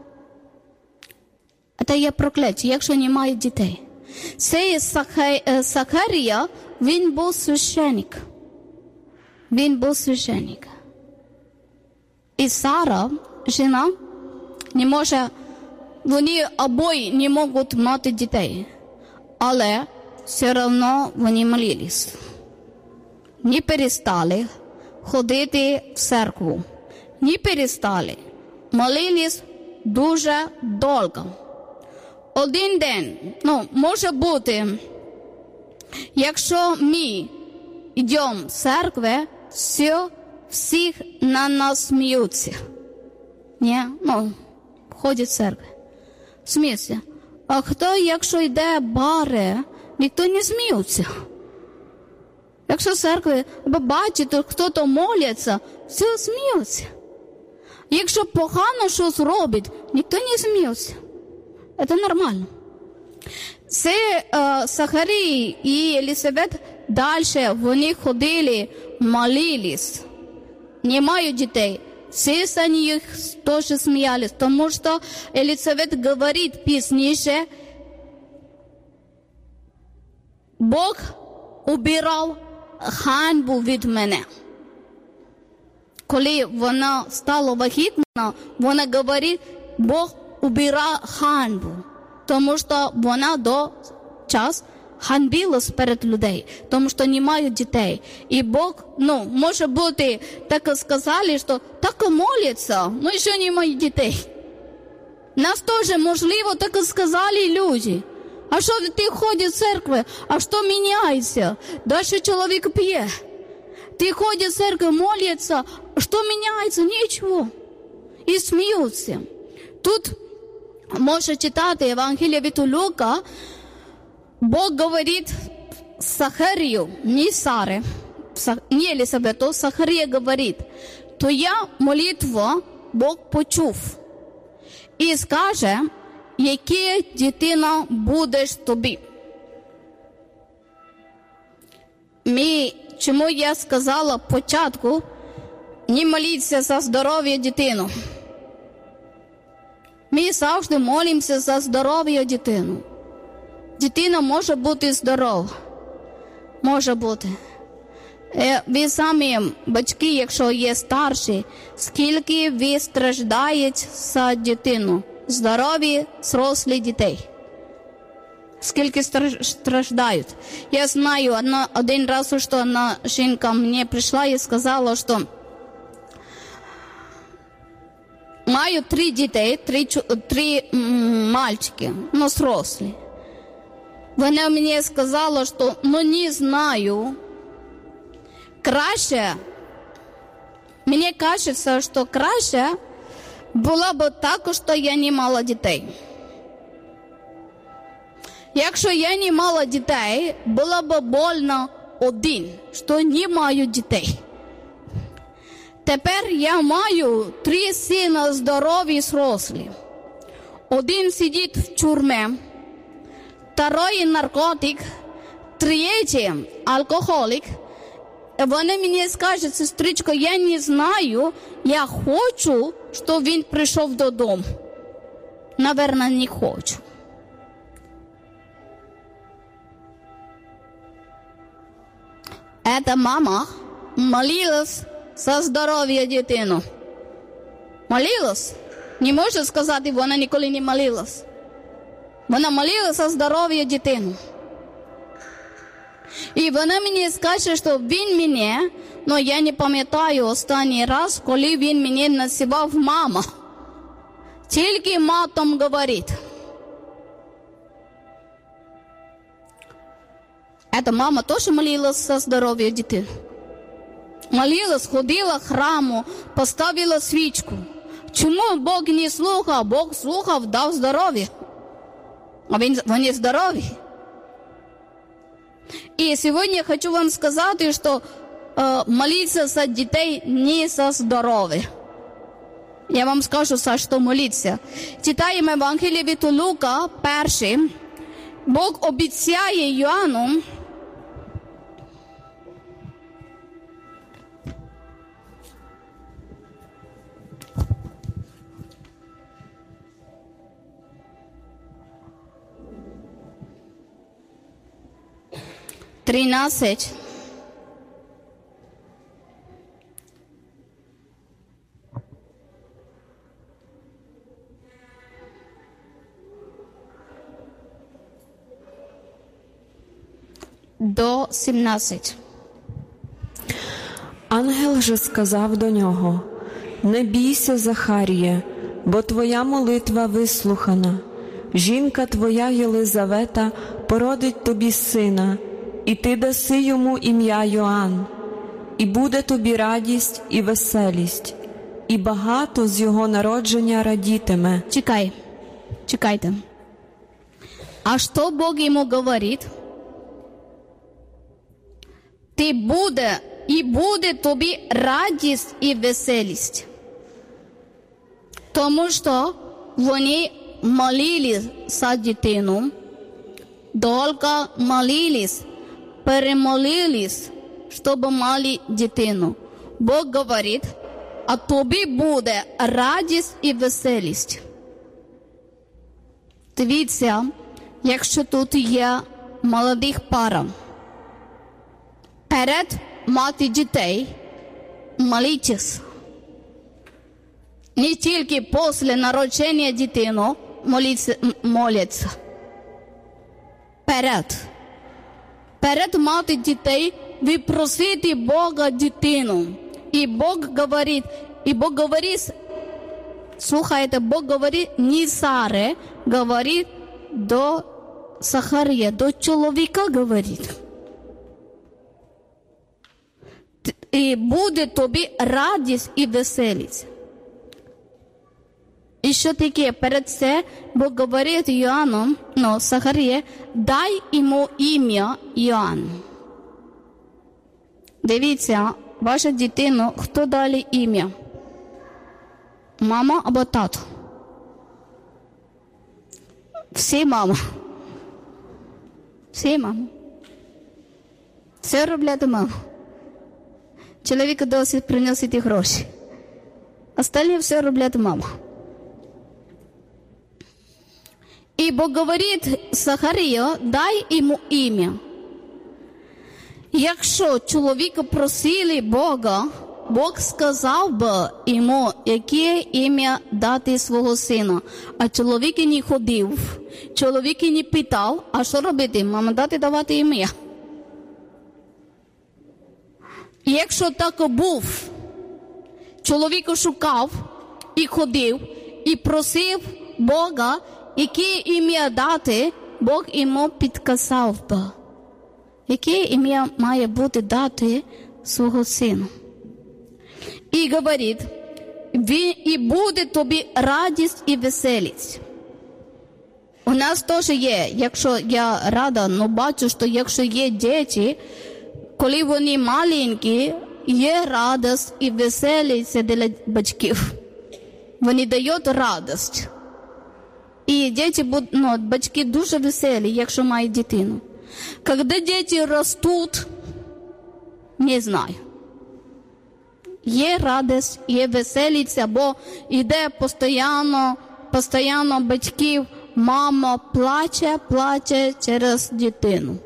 Speaker 1: Це є прокляття, якщо немає дітей. Цей Захарія, він був священник. Він був священник. І Сара, жена, не може, вони обоє не можуть мати дітей. Але все одно вони молились. Не перестали ходити в церкву. Не перестали. Молились дуже довго. Один день, ну, може бути, якщо ми йдемо в церкву, все, всіх на нас сміються. Ні? Ну, ходять в церкву. Сміються. А хто, якщо йде баре, ніхто не сміється. Якщо в церкві ви бачите, хто-то моляться, все сміються. Якщо погано щось робить, ніхто не сміється. Це нормально. Це е, Захарій і Єлисавет далі, вони ходили, молились. Не мають дітей. Все за них теж сміялись, тому що Єлисавет говорить пізніше, Бог убирав ганьбу від мене. Коли вона стала вагітна, вона говорить, Бог убирав ганьбу, тому що вона до час ганьбилась перед людей, тому що не мають дітей. І Бог, ну, може бути, так сказали, що так моляться, но ще не мають дітей. Нас теж, можливо, так сказали люди. А що ти ходиш в церкву? А що міняється? Дальше чоловік п'є. Ти ходиш в церкву, моляться, що міняється? Нічого. І сміються. Тут може читати Євангеліє від Лука, Бог говорит Захарию, не Саре, не Елисабету, Захария говорит, твоя молитва Бог почув. І скаже, яка дитина будеш тобі. Ми, чому я сказала початку, не моліться за здоров'я дитину. Ми завжди молимося за здоров'я дитину. Дитина може бути здорова. Може бути. Ви самі, батьки, якщо є старші, скільки ви страждаєте за дитину? Здорові, зрослі дітей. Скільки страждають. Я знаю, одна, один раз, що одна жінка мені прийшла і сказала, що маю три дітей, три, три м, мальчики, но зрослі. Вона мені сказала, що ну не знаю, краще, мені кажеться, що краще було б так, що я не мала дітей. Якщо я не мала дітей, було б больно один, що не маю дітей. Тепер я маю три сина здорові і зрослі. Один сидить в тюрмі, второй наркотик, третій алкоголік. Вони мені скажуть, сестричко, я не знаю, я хочу, щоб він прийшов додому. Наверно, не хочу. Эта мама молилась за здоров'я дитину. Молилась. Не можу сказати, вона ніколи не молилась. Вона молилася за здоров'я дитину. І вона мені скаже, що він мене, ну я не пам'ятаю останній раз, коли він мене називав мама. Тільки матом говорить. Эта мама теж молилась за здоров'я дитини. Молилась, ходила в храму, поставила свічку. Чому Бог не слухав? Бог слухав, дав здоров'я. А він, вони здорові. І сьогодні я хочу вам сказати, що е, моліться за дітей не за здоров'я. Я вам скажу, за що моліться. Читаємо Євангеліє від Лука, перший. Бог обіцяє Йоанну, тринадцять. До сімнадцять.
Speaker 3: Ангел же сказав до нього: «Не бійся, Захаріє, бо твоя молитва вислухана. Жінка твоя Єлизавета породить тобі сина, і ти даси йому ім'я Йоанн. І буде тобі радість і веселість, і багато з його народження радітиме».
Speaker 1: Чекай, чекайте. А що Бог йому говорить? Ти буде, і буде тобі радість і веселість. Тому що вони молились за дитину, довго молились, перемолились, щоб мали дитину. Бог говорить, а тобі буде радість і веселість. Дивіться, якщо тут є молодих пара, перед мати дітей молитесь. Не тільки після народження дитини моляться. Перед. перед мати дітей ви просите Бога дитину. І Бог говорить, і Бог говорить, слухайте, Бог говорить не Саре, говорить до Захарія, до чоловіка говорить. І буде тобі радість і веселість. І що таке? Перед це Бог говорить Йоанну, ну, Захарія, дай йому ім'я Йоанн. Дивіться, ваша дитину, хто дали ім'я? Мама або тато? Всі мама. Всі мама. Все роблять мама. Чоловік досить приносить гроші. Остальні все роблять мама. І Бог говорить Захарію, дай йому ім'я. Якщо чоловіка просили Бога, Бог сказав би йому, яке ім'я дати свого сина. А чоловік не ходив, чоловік не питав, а що робити? Мама, дати давати ім'я. І якщо так був, чоловік шукав і ходив, і просив Бога, яке ім'я дати, Бог йому підказав би. Яке ім'я має бути дати свого сина. І говорить, він і буде тобі радість і веселість. У нас теж є, якщо я рада, но бачу, що якщо є діти, коли вони маленькі, є радість і веселість для батьків. Вони дають радість. І діти, ну, батьки дуже веселі, якщо мають дитину. Коли діти ростуть, не знаю. Є радість, є веселість, бо йде постійно, постійно батьків, мама плаче, плаче через дитину.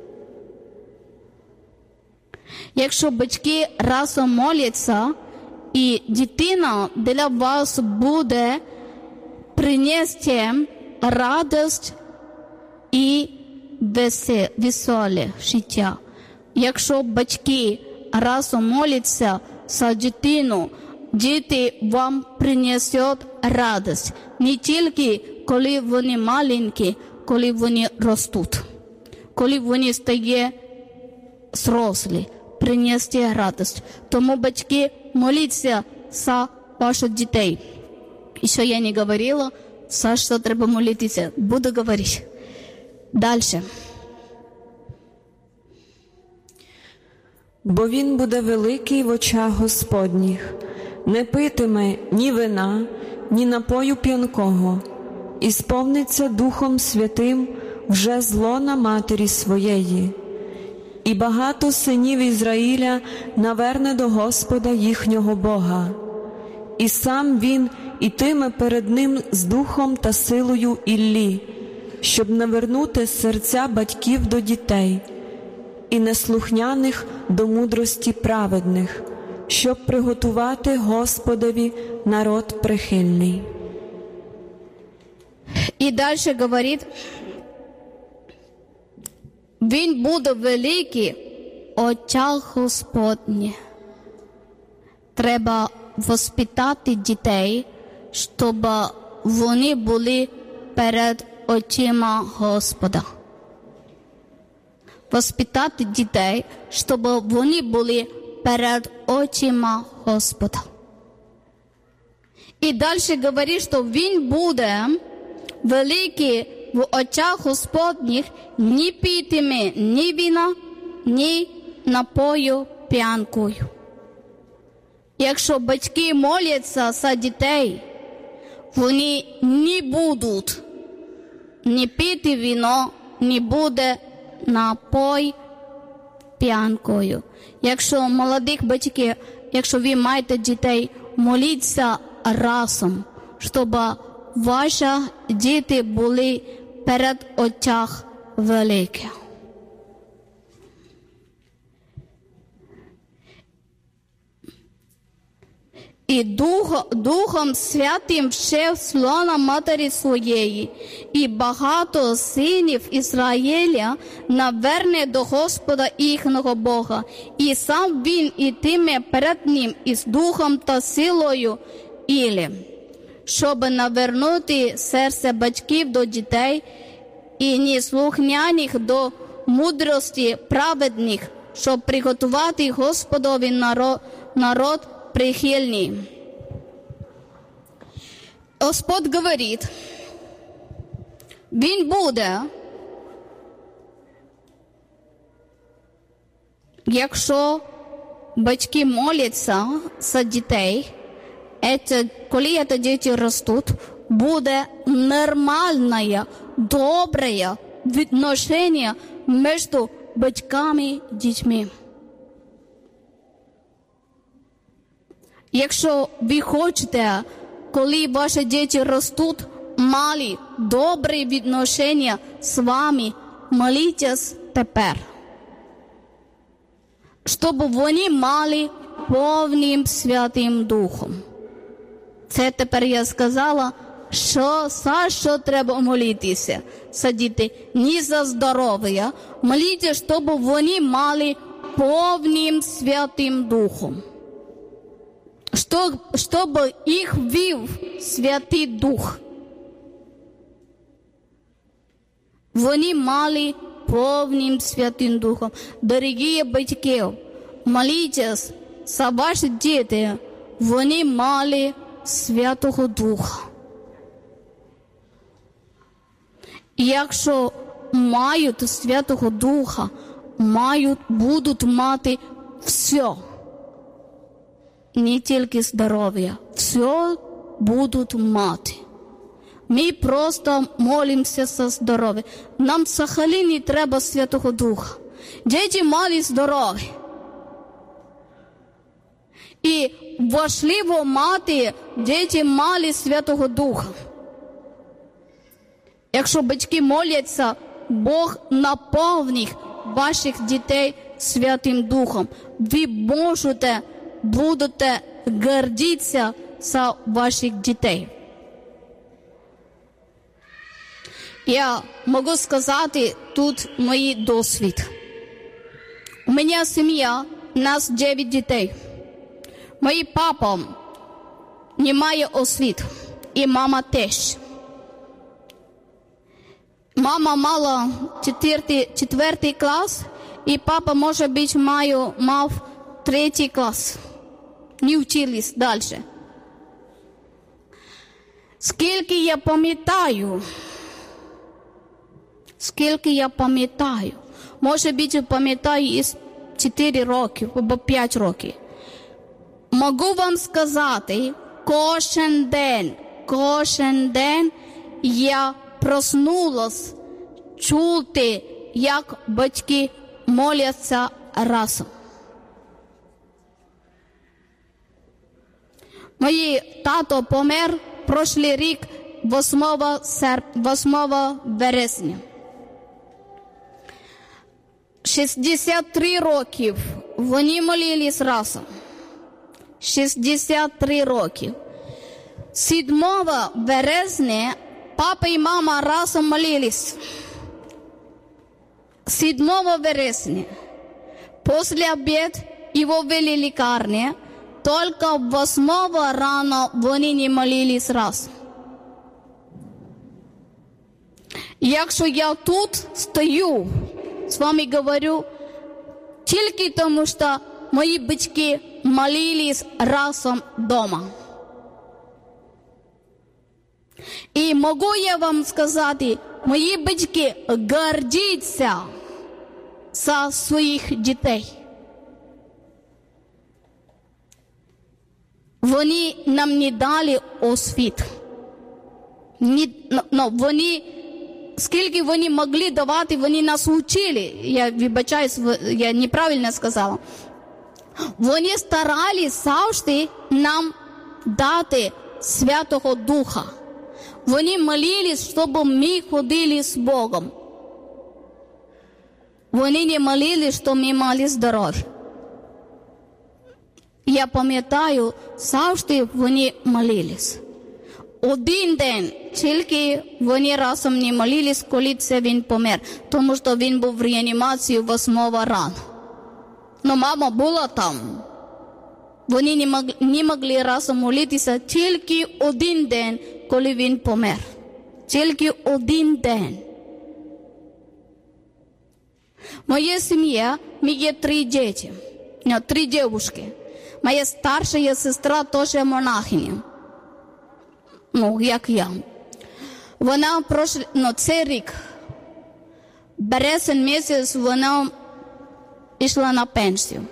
Speaker 1: Якщо батьки разом моляться, і дитина для вас буде принести радість і веселе життя. Якщо батьки разом моляться за дитину, діти вам принесуть радість. Не тільки коли вони маленькі, коли вони ростуть. Коли вони стають зрослі, принести радість. Тому батьки моліться за ваших дітей. І що я не говорила, за що треба молитися, буду говорити. Дальше.
Speaker 3: Бо він буде великий в очах Господніх, не питиме ні вина, ні напою п'янкого, і сповниться Духом Святим вже з лона матері своєї. І багато синів Ізраїля наверне до Господа їхнього Бога. І сам він ітиме перед ним з духом та силою Іллі, щоб навернути серця батьків до дітей і неслухняних до мудрості праведних, щоб приготувати Господові народ прихильний.
Speaker 1: І далі говорить, він буде великий в очах Господніх. Треба воспитати дітей, щоб вони були перед очима Господа. Воспитати дітей, щоб вони були перед очима Господа. І далі говорить, що він буде великий в очах Господніх, не питиме ні вина, ні напою п'янкою. Якщо батьки моляться за дітей, вони не будуть не пити вино, не буде напой п'янкою. Якщо молодих батьків, якщо ви маєте дітей, моліться разом, щоб ваші діти були перед очах великих. і Дух, Духом Святим вчив слона матері своєї, і багато синів Ізраїля наверне до Господа їхнього Бога, і сам він ітиме перед ним із духом та силою Ілі, щоб навернути серце батьків до дітей і неслухняних до мудрості праведних, щоб приготувати Господові народ, народ прихильный. Господь говорит, Він буде, якщо батьки моляться за дітей, это, коли ці діти ростуть, буде нормальне, добре відношення між батьками і дітьми. Якщо ви хочете, коли ваші діти ростуть, мали добре відношення з вами, молітесь тепер. Щоб вони мали повним Святим Духом. Це тепер я сказала, що за що треба молитися. Садити не за здоров'я, моліться, щоб вони мали повним Святим Духом. Що, щоб їх вів Святий Дух. Вони мали повним Святим Духом. Дорогі батьки, молітесь за ваші діти, вони мали Святого Духа. І якщо мають Святого Духа, мають, будуть мати все. Не тільки здоров'я, все будуть мати. Ми просто молимося за здоров'я. Нам взагалі не треба Святого Духа. Діти мали здоров'я. І важливо мати, діти мали Святого Духа. Якщо батьки моляться, Бог наповнить ваших дітей Святим Духом. Ви можете, будете гордитися за ваших дітей. Я можу сказати тут мій досвід. У мене сім'я, нас дев'ять дітей. Мій папа не має освіти, і мама теж. Мама мала четвертий, четвертий клас, і папа, може бути, маю, мав третій клас. Не вчились далі. Скільки я пам'ятаю, скільки я пам'ятаю, може бути, пам'ятаю із чотири роки або п'ять років. Можу вам сказати, кожен день, кожен день я проснулась чути, як батьки моляться разом. Мій тато помер прошлий рік восьмого вересня. шістдесят три років вони молились разом. шістдесят три роки. сьомого березня папа і мама разом молились. сьомого вересня. Після обіду його ввели в лікарню. Тільки восьмого рано вони не молились разом. Якщо я тут стою, з вами говорю, тільки тому, що мої батьки молились разом вдома. І можу я вам сказати, мої батьки гордяться за своїх дітей. Вони нам не дали освіту. Но вони, скільки вони могли давати, вони нас учили. Я вибачаюсь, я неправильно сказала. Вони старались завжди нам дати Святого Духа. Вони молились, щоб ми ходили з Богом. Вони не молились, щоб ми мали здоров'я. Я пам'ятаю, завжди вони молились. Один день тільки вони разом не молились, коли це він помер, тому що він був в реанімації восьмого ранку. Но мама була там. Вони не могли, не могли разом молитися тільки один день, коли він помер. Тільки один день. Моя сім'я, ми є три діти, не, три дівчинки. Моя старша сестра теж монахиня. Ну, як я. Вона прошлий, ну, цей рік, березень місяць, вона йшла на пенсію.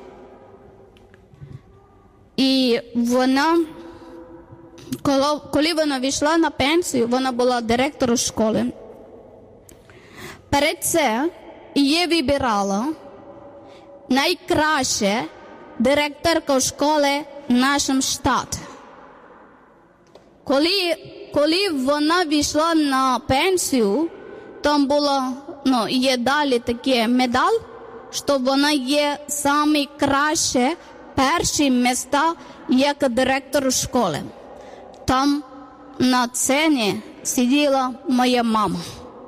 Speaker 1: І вона, коли, коли вона вийшла на пенсію, вона була директором школи. Перед це її вибирала найкраща директорка школи в нашому штаті. Коли, коли вона вийшла на пенсію, там було, ну, є далі таке медаль, що вона є найкраще перші міста як директор школи. Там на сцені сиділа моя мама.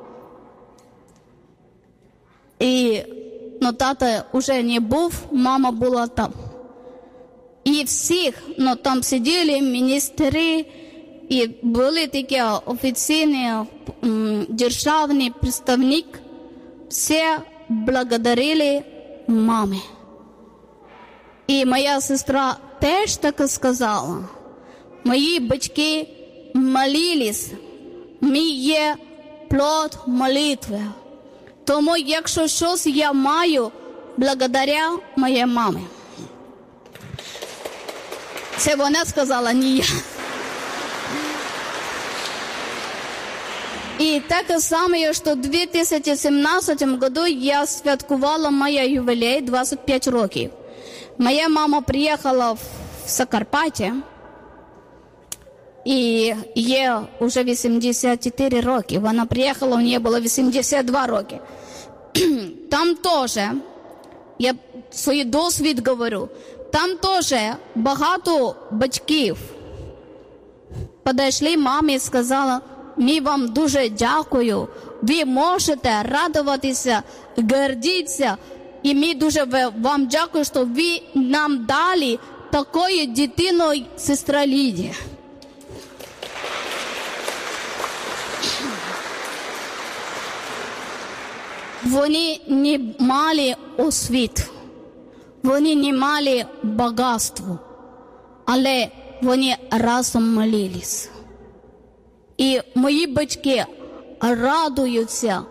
Speaker 1: І, ну, тата вже не був, мама була там. І всіх, ну, там сиділи міністри, і були такі офіційні м, державні представники. Всі благодарили мамі. І моя сестра теж так сказала. Мої батьки молились. Ми є плод молитви. Тому, якщо щось я маю, благодаря моїй мамі. Це вона сказала, не я. І таке саме, що в дві тисячі сімнадцятому году я святкувала моє ювілей двадцять п'ять років. Моя мама приїхала в Закарпаття, і їй вже вісімдесят чотири роки. Вона приїхала, у неї було вісімдесят два роки. Там теж, я свій досвід говорю, там теж багато батьків підійшли мамі і сказали, ми вам дуже дякую, ви можете радуватися, гордитися, і ми дуже вам дякую, що ви нам дали такою дитиною сестра Лідія. Вони не мали освіту, вони не мали багатства, але вони разом молились. І мої батьки радуються.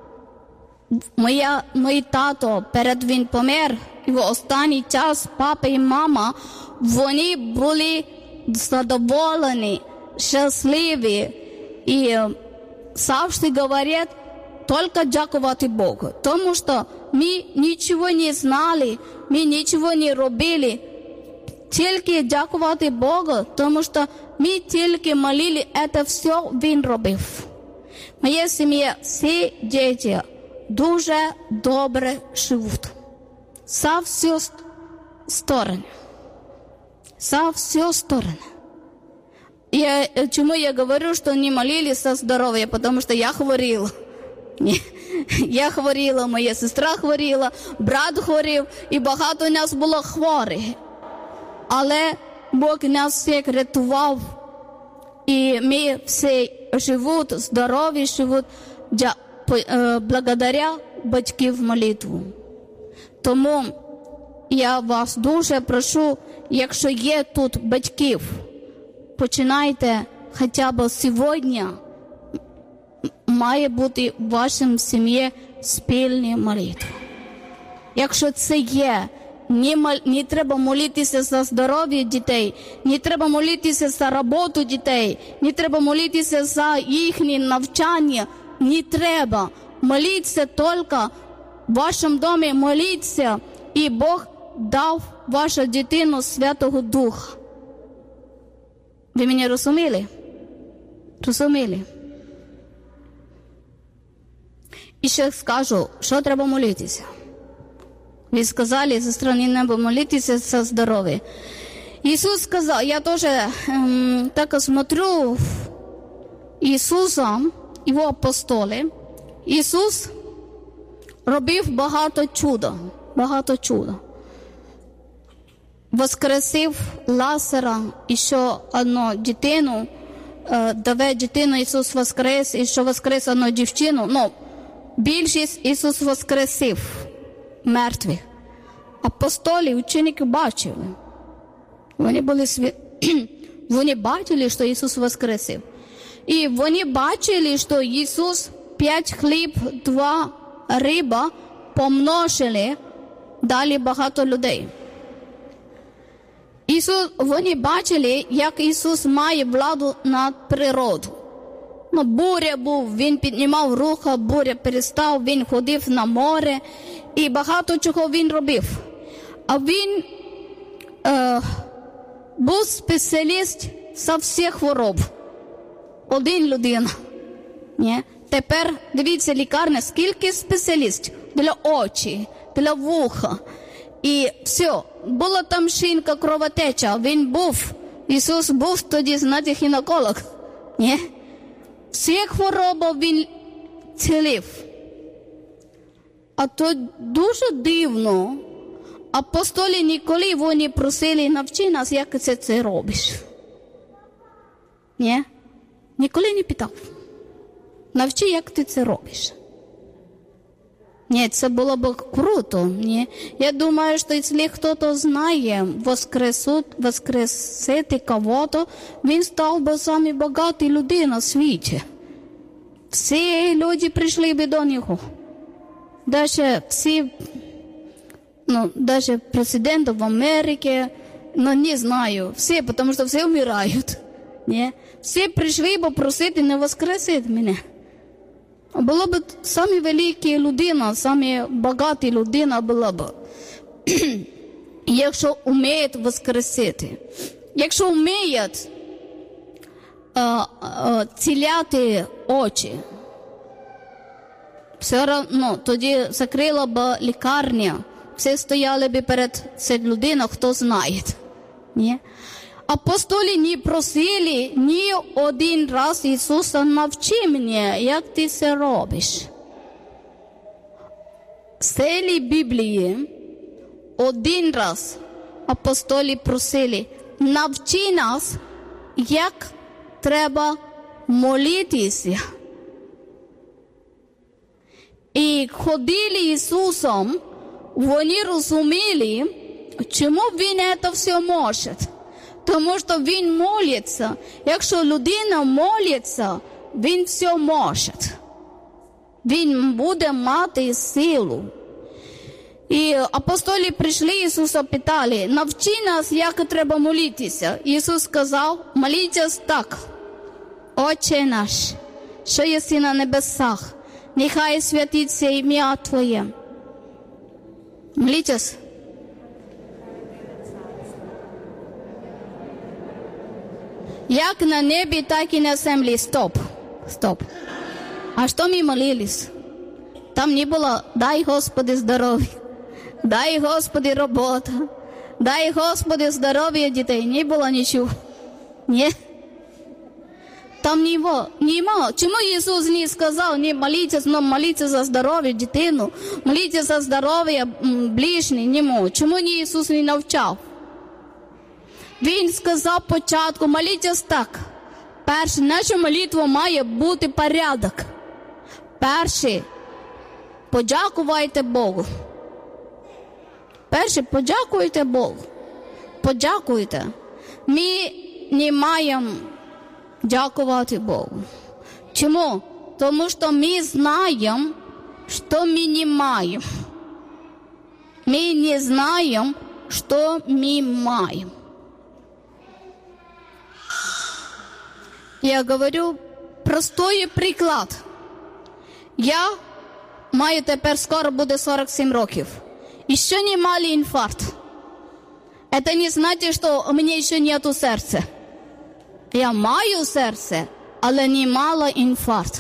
Speaker 1: Моя, мій тато, перед він помер, і в останній час папа і мама, вони були задоволені, щасливі. І завжди говорять, тільки дякувати Богу. Тому що ми нічого не знали, ми нічого не робили. Тільки дякувати Богу, тому що ми тільки молили, це все він робив. Моя сім'я, всі діти дуже добре живуть. За всі сторони. За всі сторони. Я, чому я говорю, що не молились за здоров'я? Тому що я хворіла. Я хворіла, моя сестра хворіла, брат хворів, і багато нас було хворих. Але Бог нас всіх рятував, і ми всі живуть, здорові живуть, благодаря батьків молитву. Тому я вас дуже прошу, якщо є тут батьків, починайте хоча б сьогодні, має бути в вашій сім'ї спільні молитви. Якщо це є, не, мол, не треба молитися за здоров'я дітей, не треба молитися за роботу дітей, не треба молитися за їхнє навчання, не треба. Моліться тільки в вашому домі, моліться, і Бог дав вашу дитину Святого Духа. Ви мене розуміли? Розуміли? І ще скажу, що треба молитися. Ви сказали, сестра, не треба молитися за здоров'я. Иисус сказал, я тоже эм, так смотрю Ісуса, Його апостоли. Ісус робив багато чуда, багато чуда. Воскресив Лазара, і ще одну дитину, дві дитини Ісус воскрес, і ще воскрес одну дівчину. Ну, більшість Ісус воскресив мертвих. Апостоли, ученики бачили. Вони були сві... Вони бачили, що Ісус воскресив. І вони бачили, що Ісус п'ять хліб, два риба помножили, дали багато людей. Ісус, вони бачили, як Ісус має владу над природою. Ну, буря був, Він піднімав руку, буря перестав, Він ходив на море і багато чого Він робив. А Він е, був спеціаліст з всіх хвороб. Один людина. Ні? Тепер, дивіться, лікарня, скільки спеціалістів для очі, для вуха. І все, була там шинка, кровотеча, він був, Ісус був тоді, знаєте, гінеколог. Ні? Всі хвороби він цілив. А то дуже дивно. Апостоли ніколи вони просили, навчи нас, як ти це робиш. Ні? Ніколи не питав. Навчи, як ти це робиш. Ні, це було б круто. Ні? Я думаю, що якщо хтось знає воскресити кого-то, він став би самий багатий людина на світі. Всі люди прийшли би до нього. Даже всі, ну, даже президенти в Америці, ну, не знаю, всі, тому що всі вмирають. Ні? Всі прийшли б просити, не воскресити мене. Була б самі велика людина, самі багата людина була б, якщо вміють воскресити. Якщо вміють ціляти очі, все одно тоді закрила б лікарня, всі стояли б перед цією людиною, хто знає. Ні? Апостоли не просили ні один раз Ісуса, навчи мене, як ти це робиш. В цілій Біблії один раз апостоли просили, навчи нас, як треба молитися. І ходили Ісусом, вони розуміли, чому Він це все може. Тому що він молиться. Якщо людина молиться, він все може. Він буде мати силу. І апостоли прийшли, Ісуса питали, навчи нас, як треба молитися. Ісус сказав, моліться так. Отче наш, що єси на небесах, нехай святиться ім'я Твоє. Моліться. Як на небі, так і на землі. Стоп. Стоп. А що ми молились? Там не було, дай Господи здоров'я, дай Господи робота, дай Господи здоров'я дітей. Не було нічого. Ні? Там не було. Нема. Чому Ісус не сказав, не моліться, но моліться за здоров'я дитину, моліться за здоров'я ближніх? Нема. Чому не Ісус не навчав? Він сказав початку, моліться так. Перше, наша молитва має бути порядок. Перше, подякуйте Богу. Перше, подякуйте Богу. Подякуйте. Ми не маємо дякувати Богу. Чому? Тому що ми знаємо, що ми не маємо. Ми не знаємо, що ми маємо. Я говорю простой приклад. Я маю тепер, скоро буде сорок сім років. І ще не мали інфаркт. Это не значит, что у меня еще нету сердца. Я маю серце, але не мала інфаркт.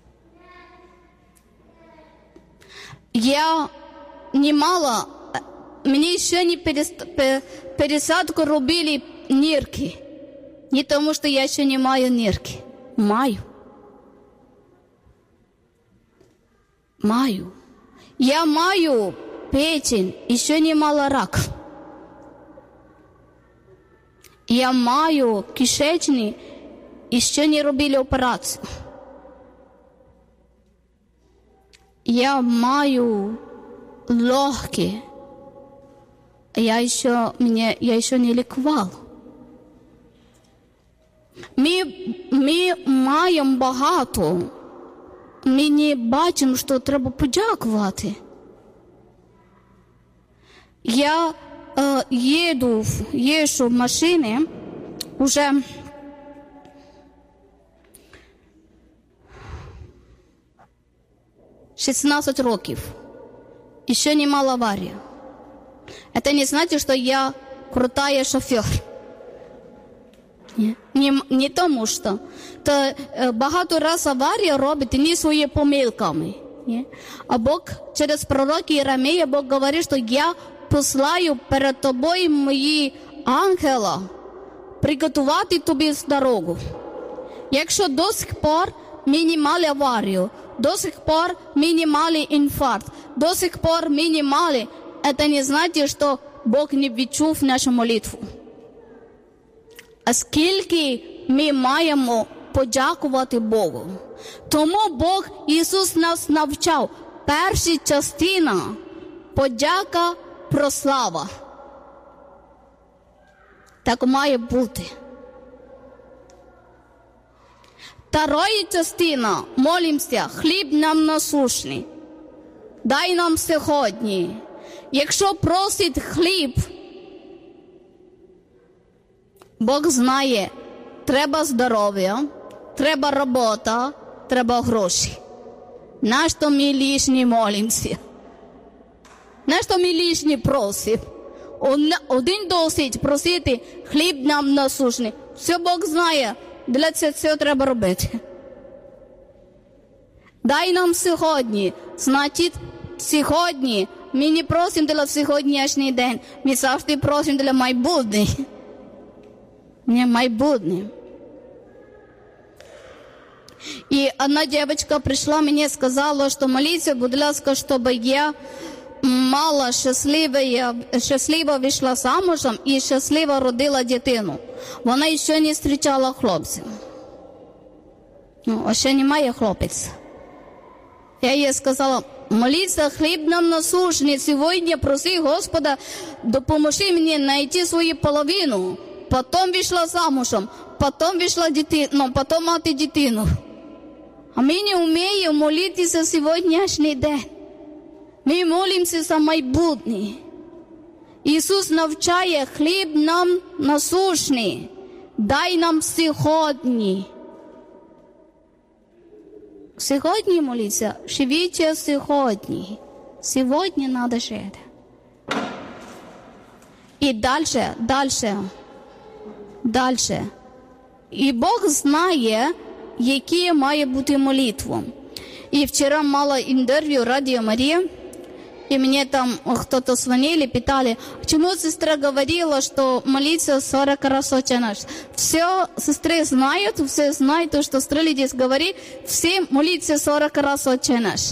Speaker 1: Я не мала мені ще не пересадку робили нирки. Не тому, що я ще не маю нирки. Маю. Маю. Я маю печень, і ще не мала рак. Я маю кишечник, і ще не робили операцію. Я маю легкі. Я ще, мене, я ще не лікувала. Ми, ми маємо багато. Ми не бачимо, що треба подякувати. Я е, їду, їжджу в машині уже шістнадцять років. І ще не мала аварії. Это не значит, что я крутая шофер. Не, не, не тому, що. То е, багато раз аварії робить не свої помилками. Не? А Бог через пророка Єремія, Бог говорить, що я послаю перед тобою мої ангела приготувати тобі дорогу. Якщо до сих пор ми не мали аварію, до сих пор ми не мали інфаркт, до сих пор ми не мали, это не значит, що Бог не відчув нашу молитву. А скільки ми маємо подякувати Богу. Тому Бог, Ісус нас навчав. Перша частина – подяка, прослава. Так має бути. Вторая частина – молимося, хліб нам насущний. Дай нам сьогодні. Якщо просить хліб, Бог знає, треба здоров'я, треба робота, треба гроші. Нащо ми лишні молимося? Нащо ми лишні просимо? Один досить просити хліб нам насущний. Все Бог знає, для цього все треба робити. Дай нам сьогодні, значить, сьогодні ми не просимо для сьогоднішній день, ми завжди просимо для майбутнього. Не майбутнє. І одна дівчинка прийшла, мені сказала, що моліться, будь ласка, щоб я мала щасливо, я щасливо вийшла замужем і щасливо родила дитину. Вона ще не зустрічала хлопців. Ну, а ще немає хлопця. Я їй сказала, моліться, хліб нам насущний. Сьогодні проси Господа, допоможи мені знайти свою половину. Потім вийшла замужем, потім вийшла дитину, ну, потім мати дитину. А ми не вміємо молитися сьогоднішній день. Ми молимося за майбутнє. Ісус навчає, хліб нам насущний. Дай нам сьогодні. Сьогодні моліться, живіть сьогодні. Сьогодні треба жити. І далі, далі, далі. І Бог знає, які має бути молитва. І вчора мала інтерв'ю Радіо Марія, и мне там кто-то звонили, питали, почему сестра говорила, что молиться сорок раз Отче наш. Все сестры знают, все знают, то, что сестра здесь говорит, все молиться сорок раз Отче наш.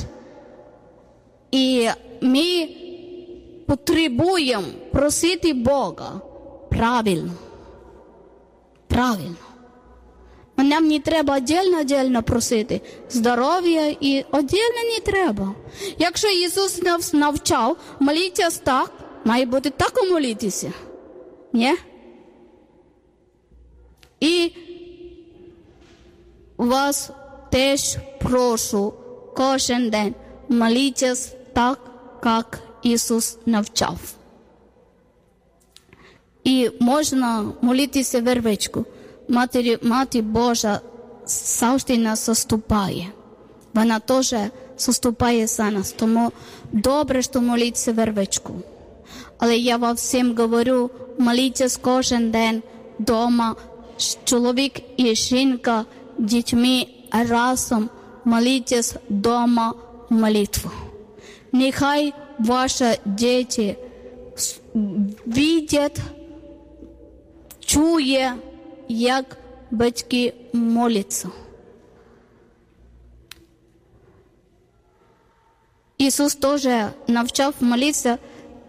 Speaker 1: И мы потребуем просити Бога правильно. Правильно. Нам не треба отдельно-отдельно просити здоров'я і отдельно не треба. Якщо Ісус нас навчав молитися так, має бути так молитися. Ні? І вас теж прошу кожен день молитися так, як Ісус навчав. І можна молитися вервичку. Матері, Мати Божа завжди нас заступає. Вона теж заступає за нас. Тому добре, що молиться вервичку. Але я вам всім говорю, моліться кожен день вдома. Чоловік і жінка, дітьми разом моліться вдома молитву. Нехай ваші діти видять, чує, як батьки моляться. Ісус теж навчав молитися: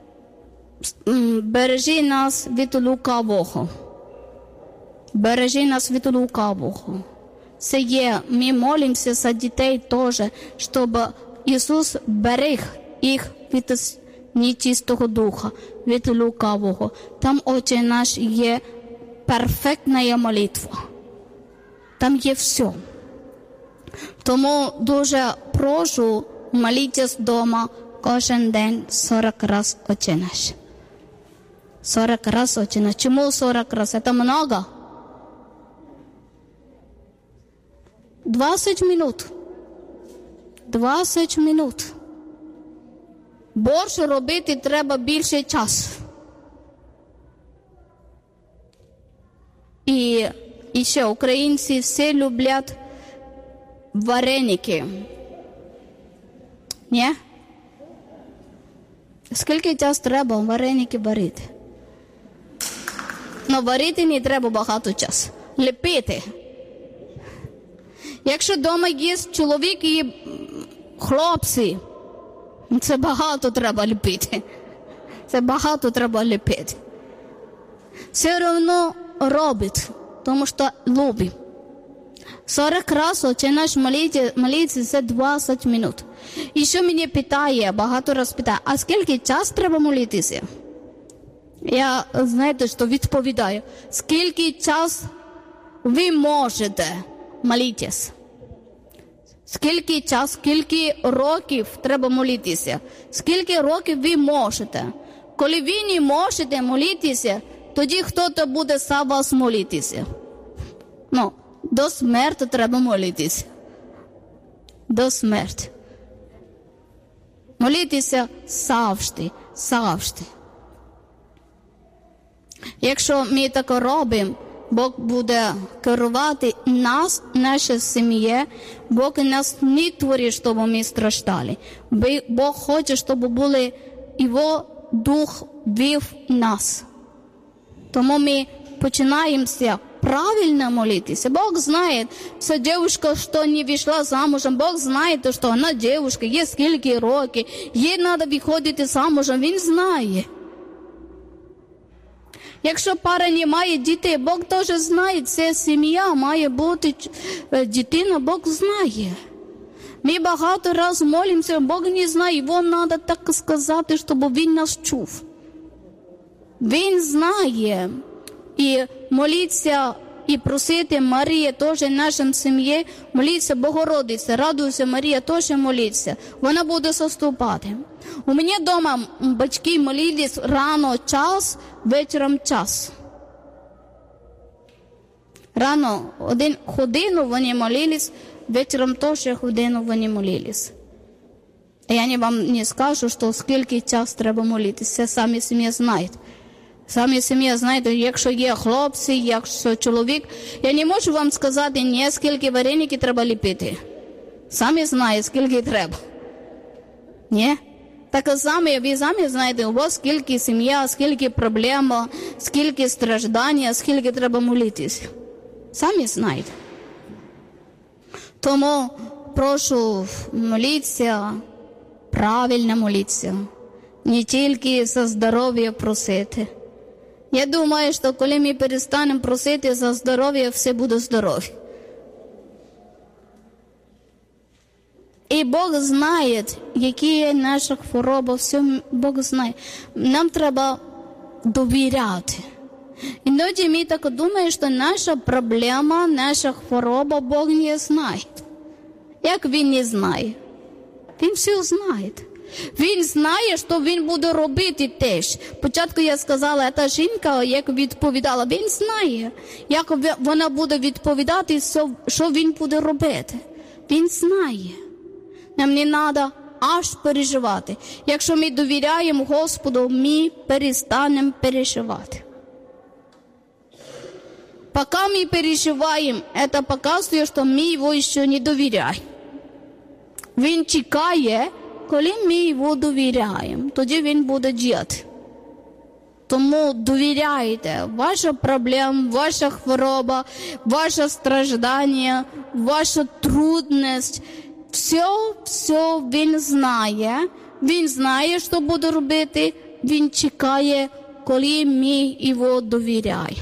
Speaker 1: бережи нас від лукавого. Бережи нас від лукавого. Це є, ми молимося за дітей теж, щоб Ісус берег їх від нечистого духа, від лукавого. Там, Отче наш, є перфектна молитва. Там є все. Тому дуже прошу, молитесь вдома кожен день сорок раз Отче наш. сорок раз Отче наш. Чому сорок раз? Это много? двадцять минут. двадцять минут. Більше робити треба більше часу. І, і ще українці всі люблять вареники. Ні? Скільки часу треба вареники варити? Ну, варити не треба багато часу. Ліпити. Якщо вдома є чоловік і хлопці, це багато треба ліпити. Це багато треба ліпити. Все одно робить, тому що любить. сорок раз Отче наш молиться за двадцять минут. І що мене питає, багато раз питає, а скільки часу треба молитися? Я, знаєте, що відповідаю, скільки часу ви можете молитися? Скільки час, скільки років треба молитися? Скільки років ви можете? Коли ви не можете молитися, тоді хто-то буде за вас молитися. Ну, до смерті треба молитися. До смерті. Молитися завжди, завжди. Якщо ми так робимо, Бог буде керувати нас, наша сім'я. Бог нас не творить, щоб ми страждали. Бог хоче, щоб були Його Дух вів нас. Тому ми починаємося правильно молитися. Бог знає, що дівчинка, що не вийшла замужем, Бог знає, що вона дівчинка, є скільки років, їй треба виходити замужем, Він знає. Якщо пара не має дітей, Бог теж знає, це сім'я, має бути дитина, Бог знає. Ми багато разів молимося, Бог не знає, його треба так сказати, щоб Він нас чув. Він знає. І молитися, і просити Марія теж нашим сім'ї, молитися Богородиця, радуйся Марія, теж молиться. Вона буде заступати. У мене вдома батьки молились рано час, вечором час. Рано один годину вони молились, вечором теж годину вони молились. Я не вам не скажу, що скільки час треба молитися, самі сім'я знають. Самі сім'я знаєте, якщо є хлопці, якщо чоловік, я не можу вам сказати, ні, скільки вареників треба ліпити. Самі знають, скільки треба. Ні? Так само, ви самі знаєте, у вас скільки сім'я, скільки проблем, скільки страждання, скільки треба молитися. Самі знаєте. Тому прошу молитися, правильно молитися. Не тільки за здоров'я просити. Я думаю, що коли ми перестанемо просити за здоров'я, все буде здоров'я. І Бог знає, які наші хвороби, все Бог знає. Нам треба довіряти. Іноді ми так думаємо, що наша проблема, наша хвороба Бог не знає. Як Він не знає? Він все знає. Він знає, що він буде робити теж. Спочатку я сказала, та жінка, як відповідала, він знає, як вона буде відповідати, що він буде робити. Він знає. Нам не треба аж переживати. Якщо ми довіряємо Господу, ми перестанемо переживати. Поки ми переживаємо, це показує, що ми його ще не довіряємо. Він чекає, коли ми його довіряємо, тоді він буде діяти. Тому довіряйте. Ваша проблема, ваша хвороба, ваше страждання, ваша трудність. Все, все він знає. Він знає, що буде робити. Він чекає, коли ми його довіряємо.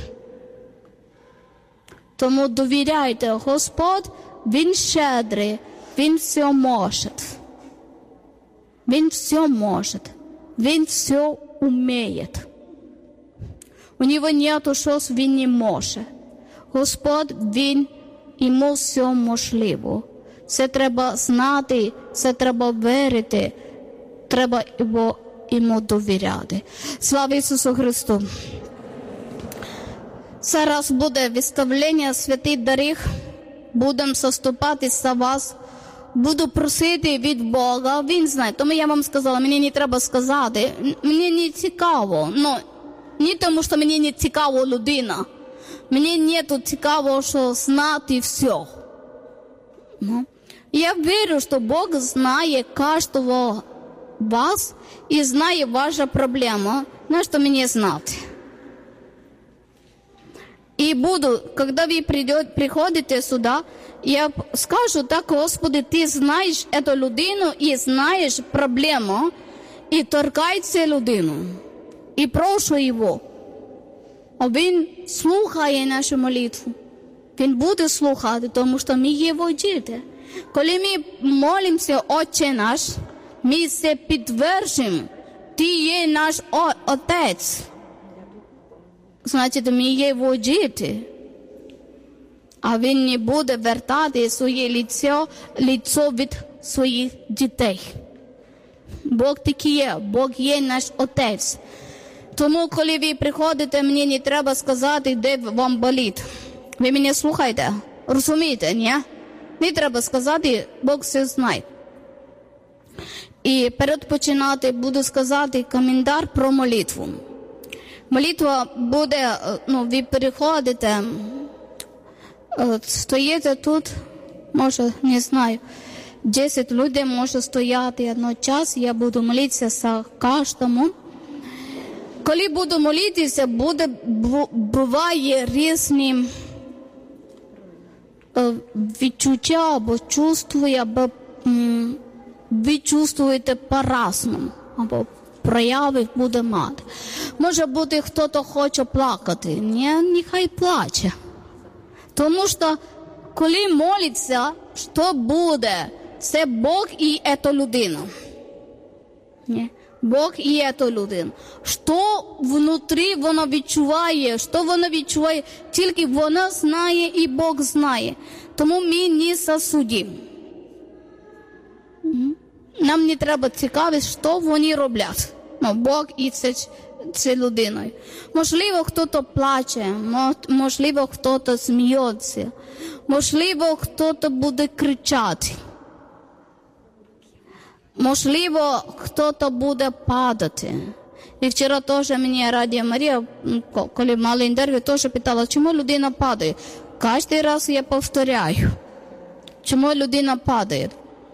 Speaker 1: Тому довіряйте. Господь, він щедрий. Він все може. Він все може. Він все вміє. У нього нету щось, він не може. Господь, він, йому все можливо. Це треба знати, це треба вірити, треба його, йому довіряти. Слава Ісусу Христу! Зараз буде виставлення святих дарів. Будемо заступатись за вас. Буду просити від Бога. Він знає. Тому я вам сказала, мені не треба сказати. Мені не цікаво. Ну, не тому, що мені не цікаво людина. Мені не цікаво, що знати все. Ну. Я вірю, що Бог знає кожного вас і знає вашу проблему. На що мені знати? І буду, коли ви придет, приходите сюди, я скажу так: Господи, ти знаєш цю людину і знаєш проблему, і торкай цю людину, і прошу його. А він слухає нашу молитву. Він буде слухати, тому що ми його діти. Коли ми молимося, Отче наш, ми це підтверджуємо. Ти є наш Отець. Значить, ми його діти. А він не буде вертати своє лице, лице від своїх дітей. Бог такий є. Бог є наш Отець. Тому, коли ви приходите, мені не треба сказати, де вам болить. Ви мене слухаєте? Розумієте, ні? Не треба сказати, Бог все знає. І перед починати буду сказати коментар про молитву. Молитва буде, ну, ви переходите, стоїте тут, може, не знаю, десять людей може стояти одночасно, я буду молитися за кожному. Коли буду молитися, буде, буває різні відчуття, або чувствує, або ви чувствуєте по-разному, або прояви буде мати. Може бути, хтось хоче плакати. Ні, нехай плаче. Тому що, коли молиться, що буде? Це Бог і ця людина. Ні. Бог і ця людина. Що внутрі вона відчуває, що вона відчуває, тільки вона знає і Бог знає. Тому ми не засудимо. Нам не треба цікавити, що вони роблять. Ну, Бог і це, це людиною. Можливо, хтось плаче, можливо, хтось сміється, можливо, хтось буде кричати. Можливо, хтось буде падати. І вчора теж мені Радіо Марія, коли мала інтерв'ю, теж питала, чому людина падає. Кожен раз я повторяю, чому людина падає.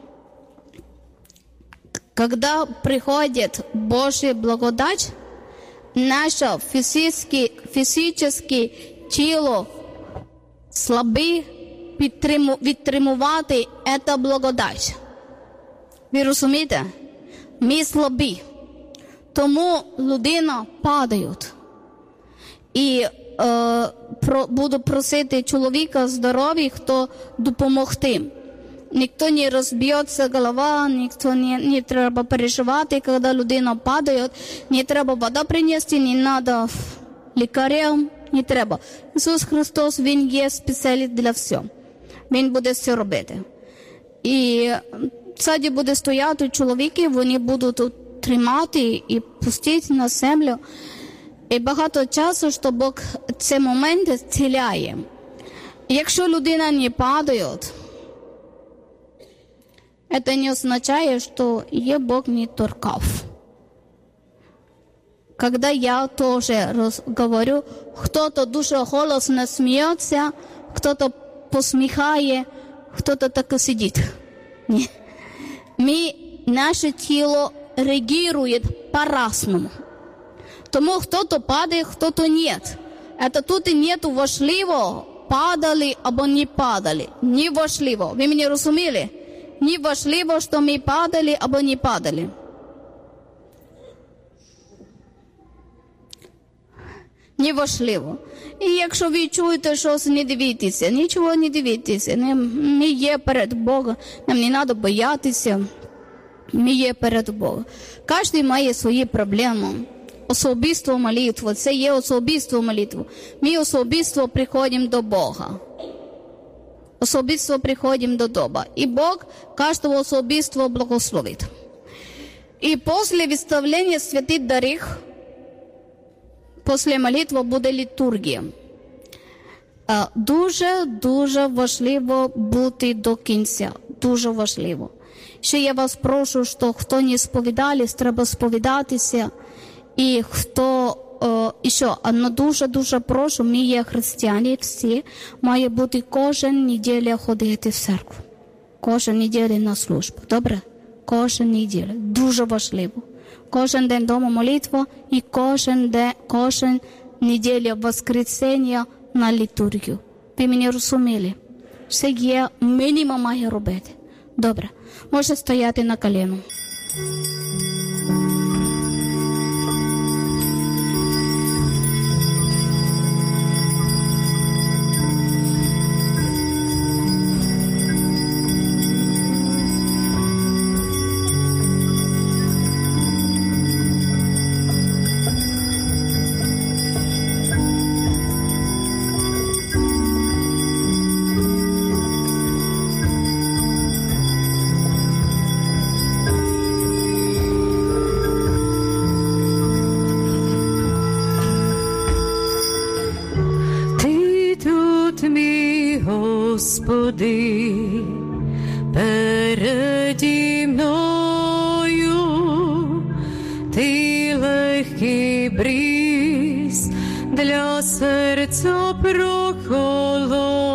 Speaker 1: Когда приходит Божья благодать, наше фізичне, фізичне тіло слабе відтримувати цю благодать. Ви розумієте? Ми слабі. Тому людина падає. І е, про, буду просити чоловіка здоров'я, хто допомогти. Ніхто не розб'ється голова, ніхто не, не треба переживати, коли людина падає. Не треба вода принести, не треба лікарям, не треба. Ісус Христос, Він є спеціаліст для всього. Він буде все робити. І ззаді буде стояти чоловіки, вони будуть тут тримати і пустити на землю. І багато часу, що Бог ці моменти зціляє. Якщо людина не падає, це не означає, що її Бог не торкав. Коли я теж говорю, хтось дуже голосно сміється, хтось посміхає, хтось так сидить. Ні. Ми, наше тіло реагує по-разному. Тому хто-то падає, хто-то ні. Это тут і нету важливо, падали або не падали. Не важливо. Ви мене розуміли? Не важливо, що ми падали або не падали. Не важливо. І якщо ви чуєте щось, не дивіться, нічого не дивіться. Ми є перед Богом, нам не треба боятися. Ми є перед Богом. Кожен має свої проблеми. Особисто молитву, це є особисто молитву. Ми особисто приходимо до Бога. Особисто приходимо до Бога. І Бог кожного особисто благословить. І після виставлення святих дарів, після молитви буде літургія. Дуже-дуже важливо бути до кінця. Дуже важливо. Ще я вас прошу, що хто не сповідались, треба сповідатися. І хто, о, і що, але дуже-дуже прошу, ми є християни всі, має бути кожен неділя ходити в церкву. Кожен неділя на службу, добре? Кожен неділя, дуже важливо. Кожен день дома молитва і кожен день, кожен неділя воскресення на літургію. Ви мене розуміли? Це є мінімум має робити. Добре, може стояти на коліну.
Speaker 2: Господи, переді мною, ти легкий бриз для серця прохолодного.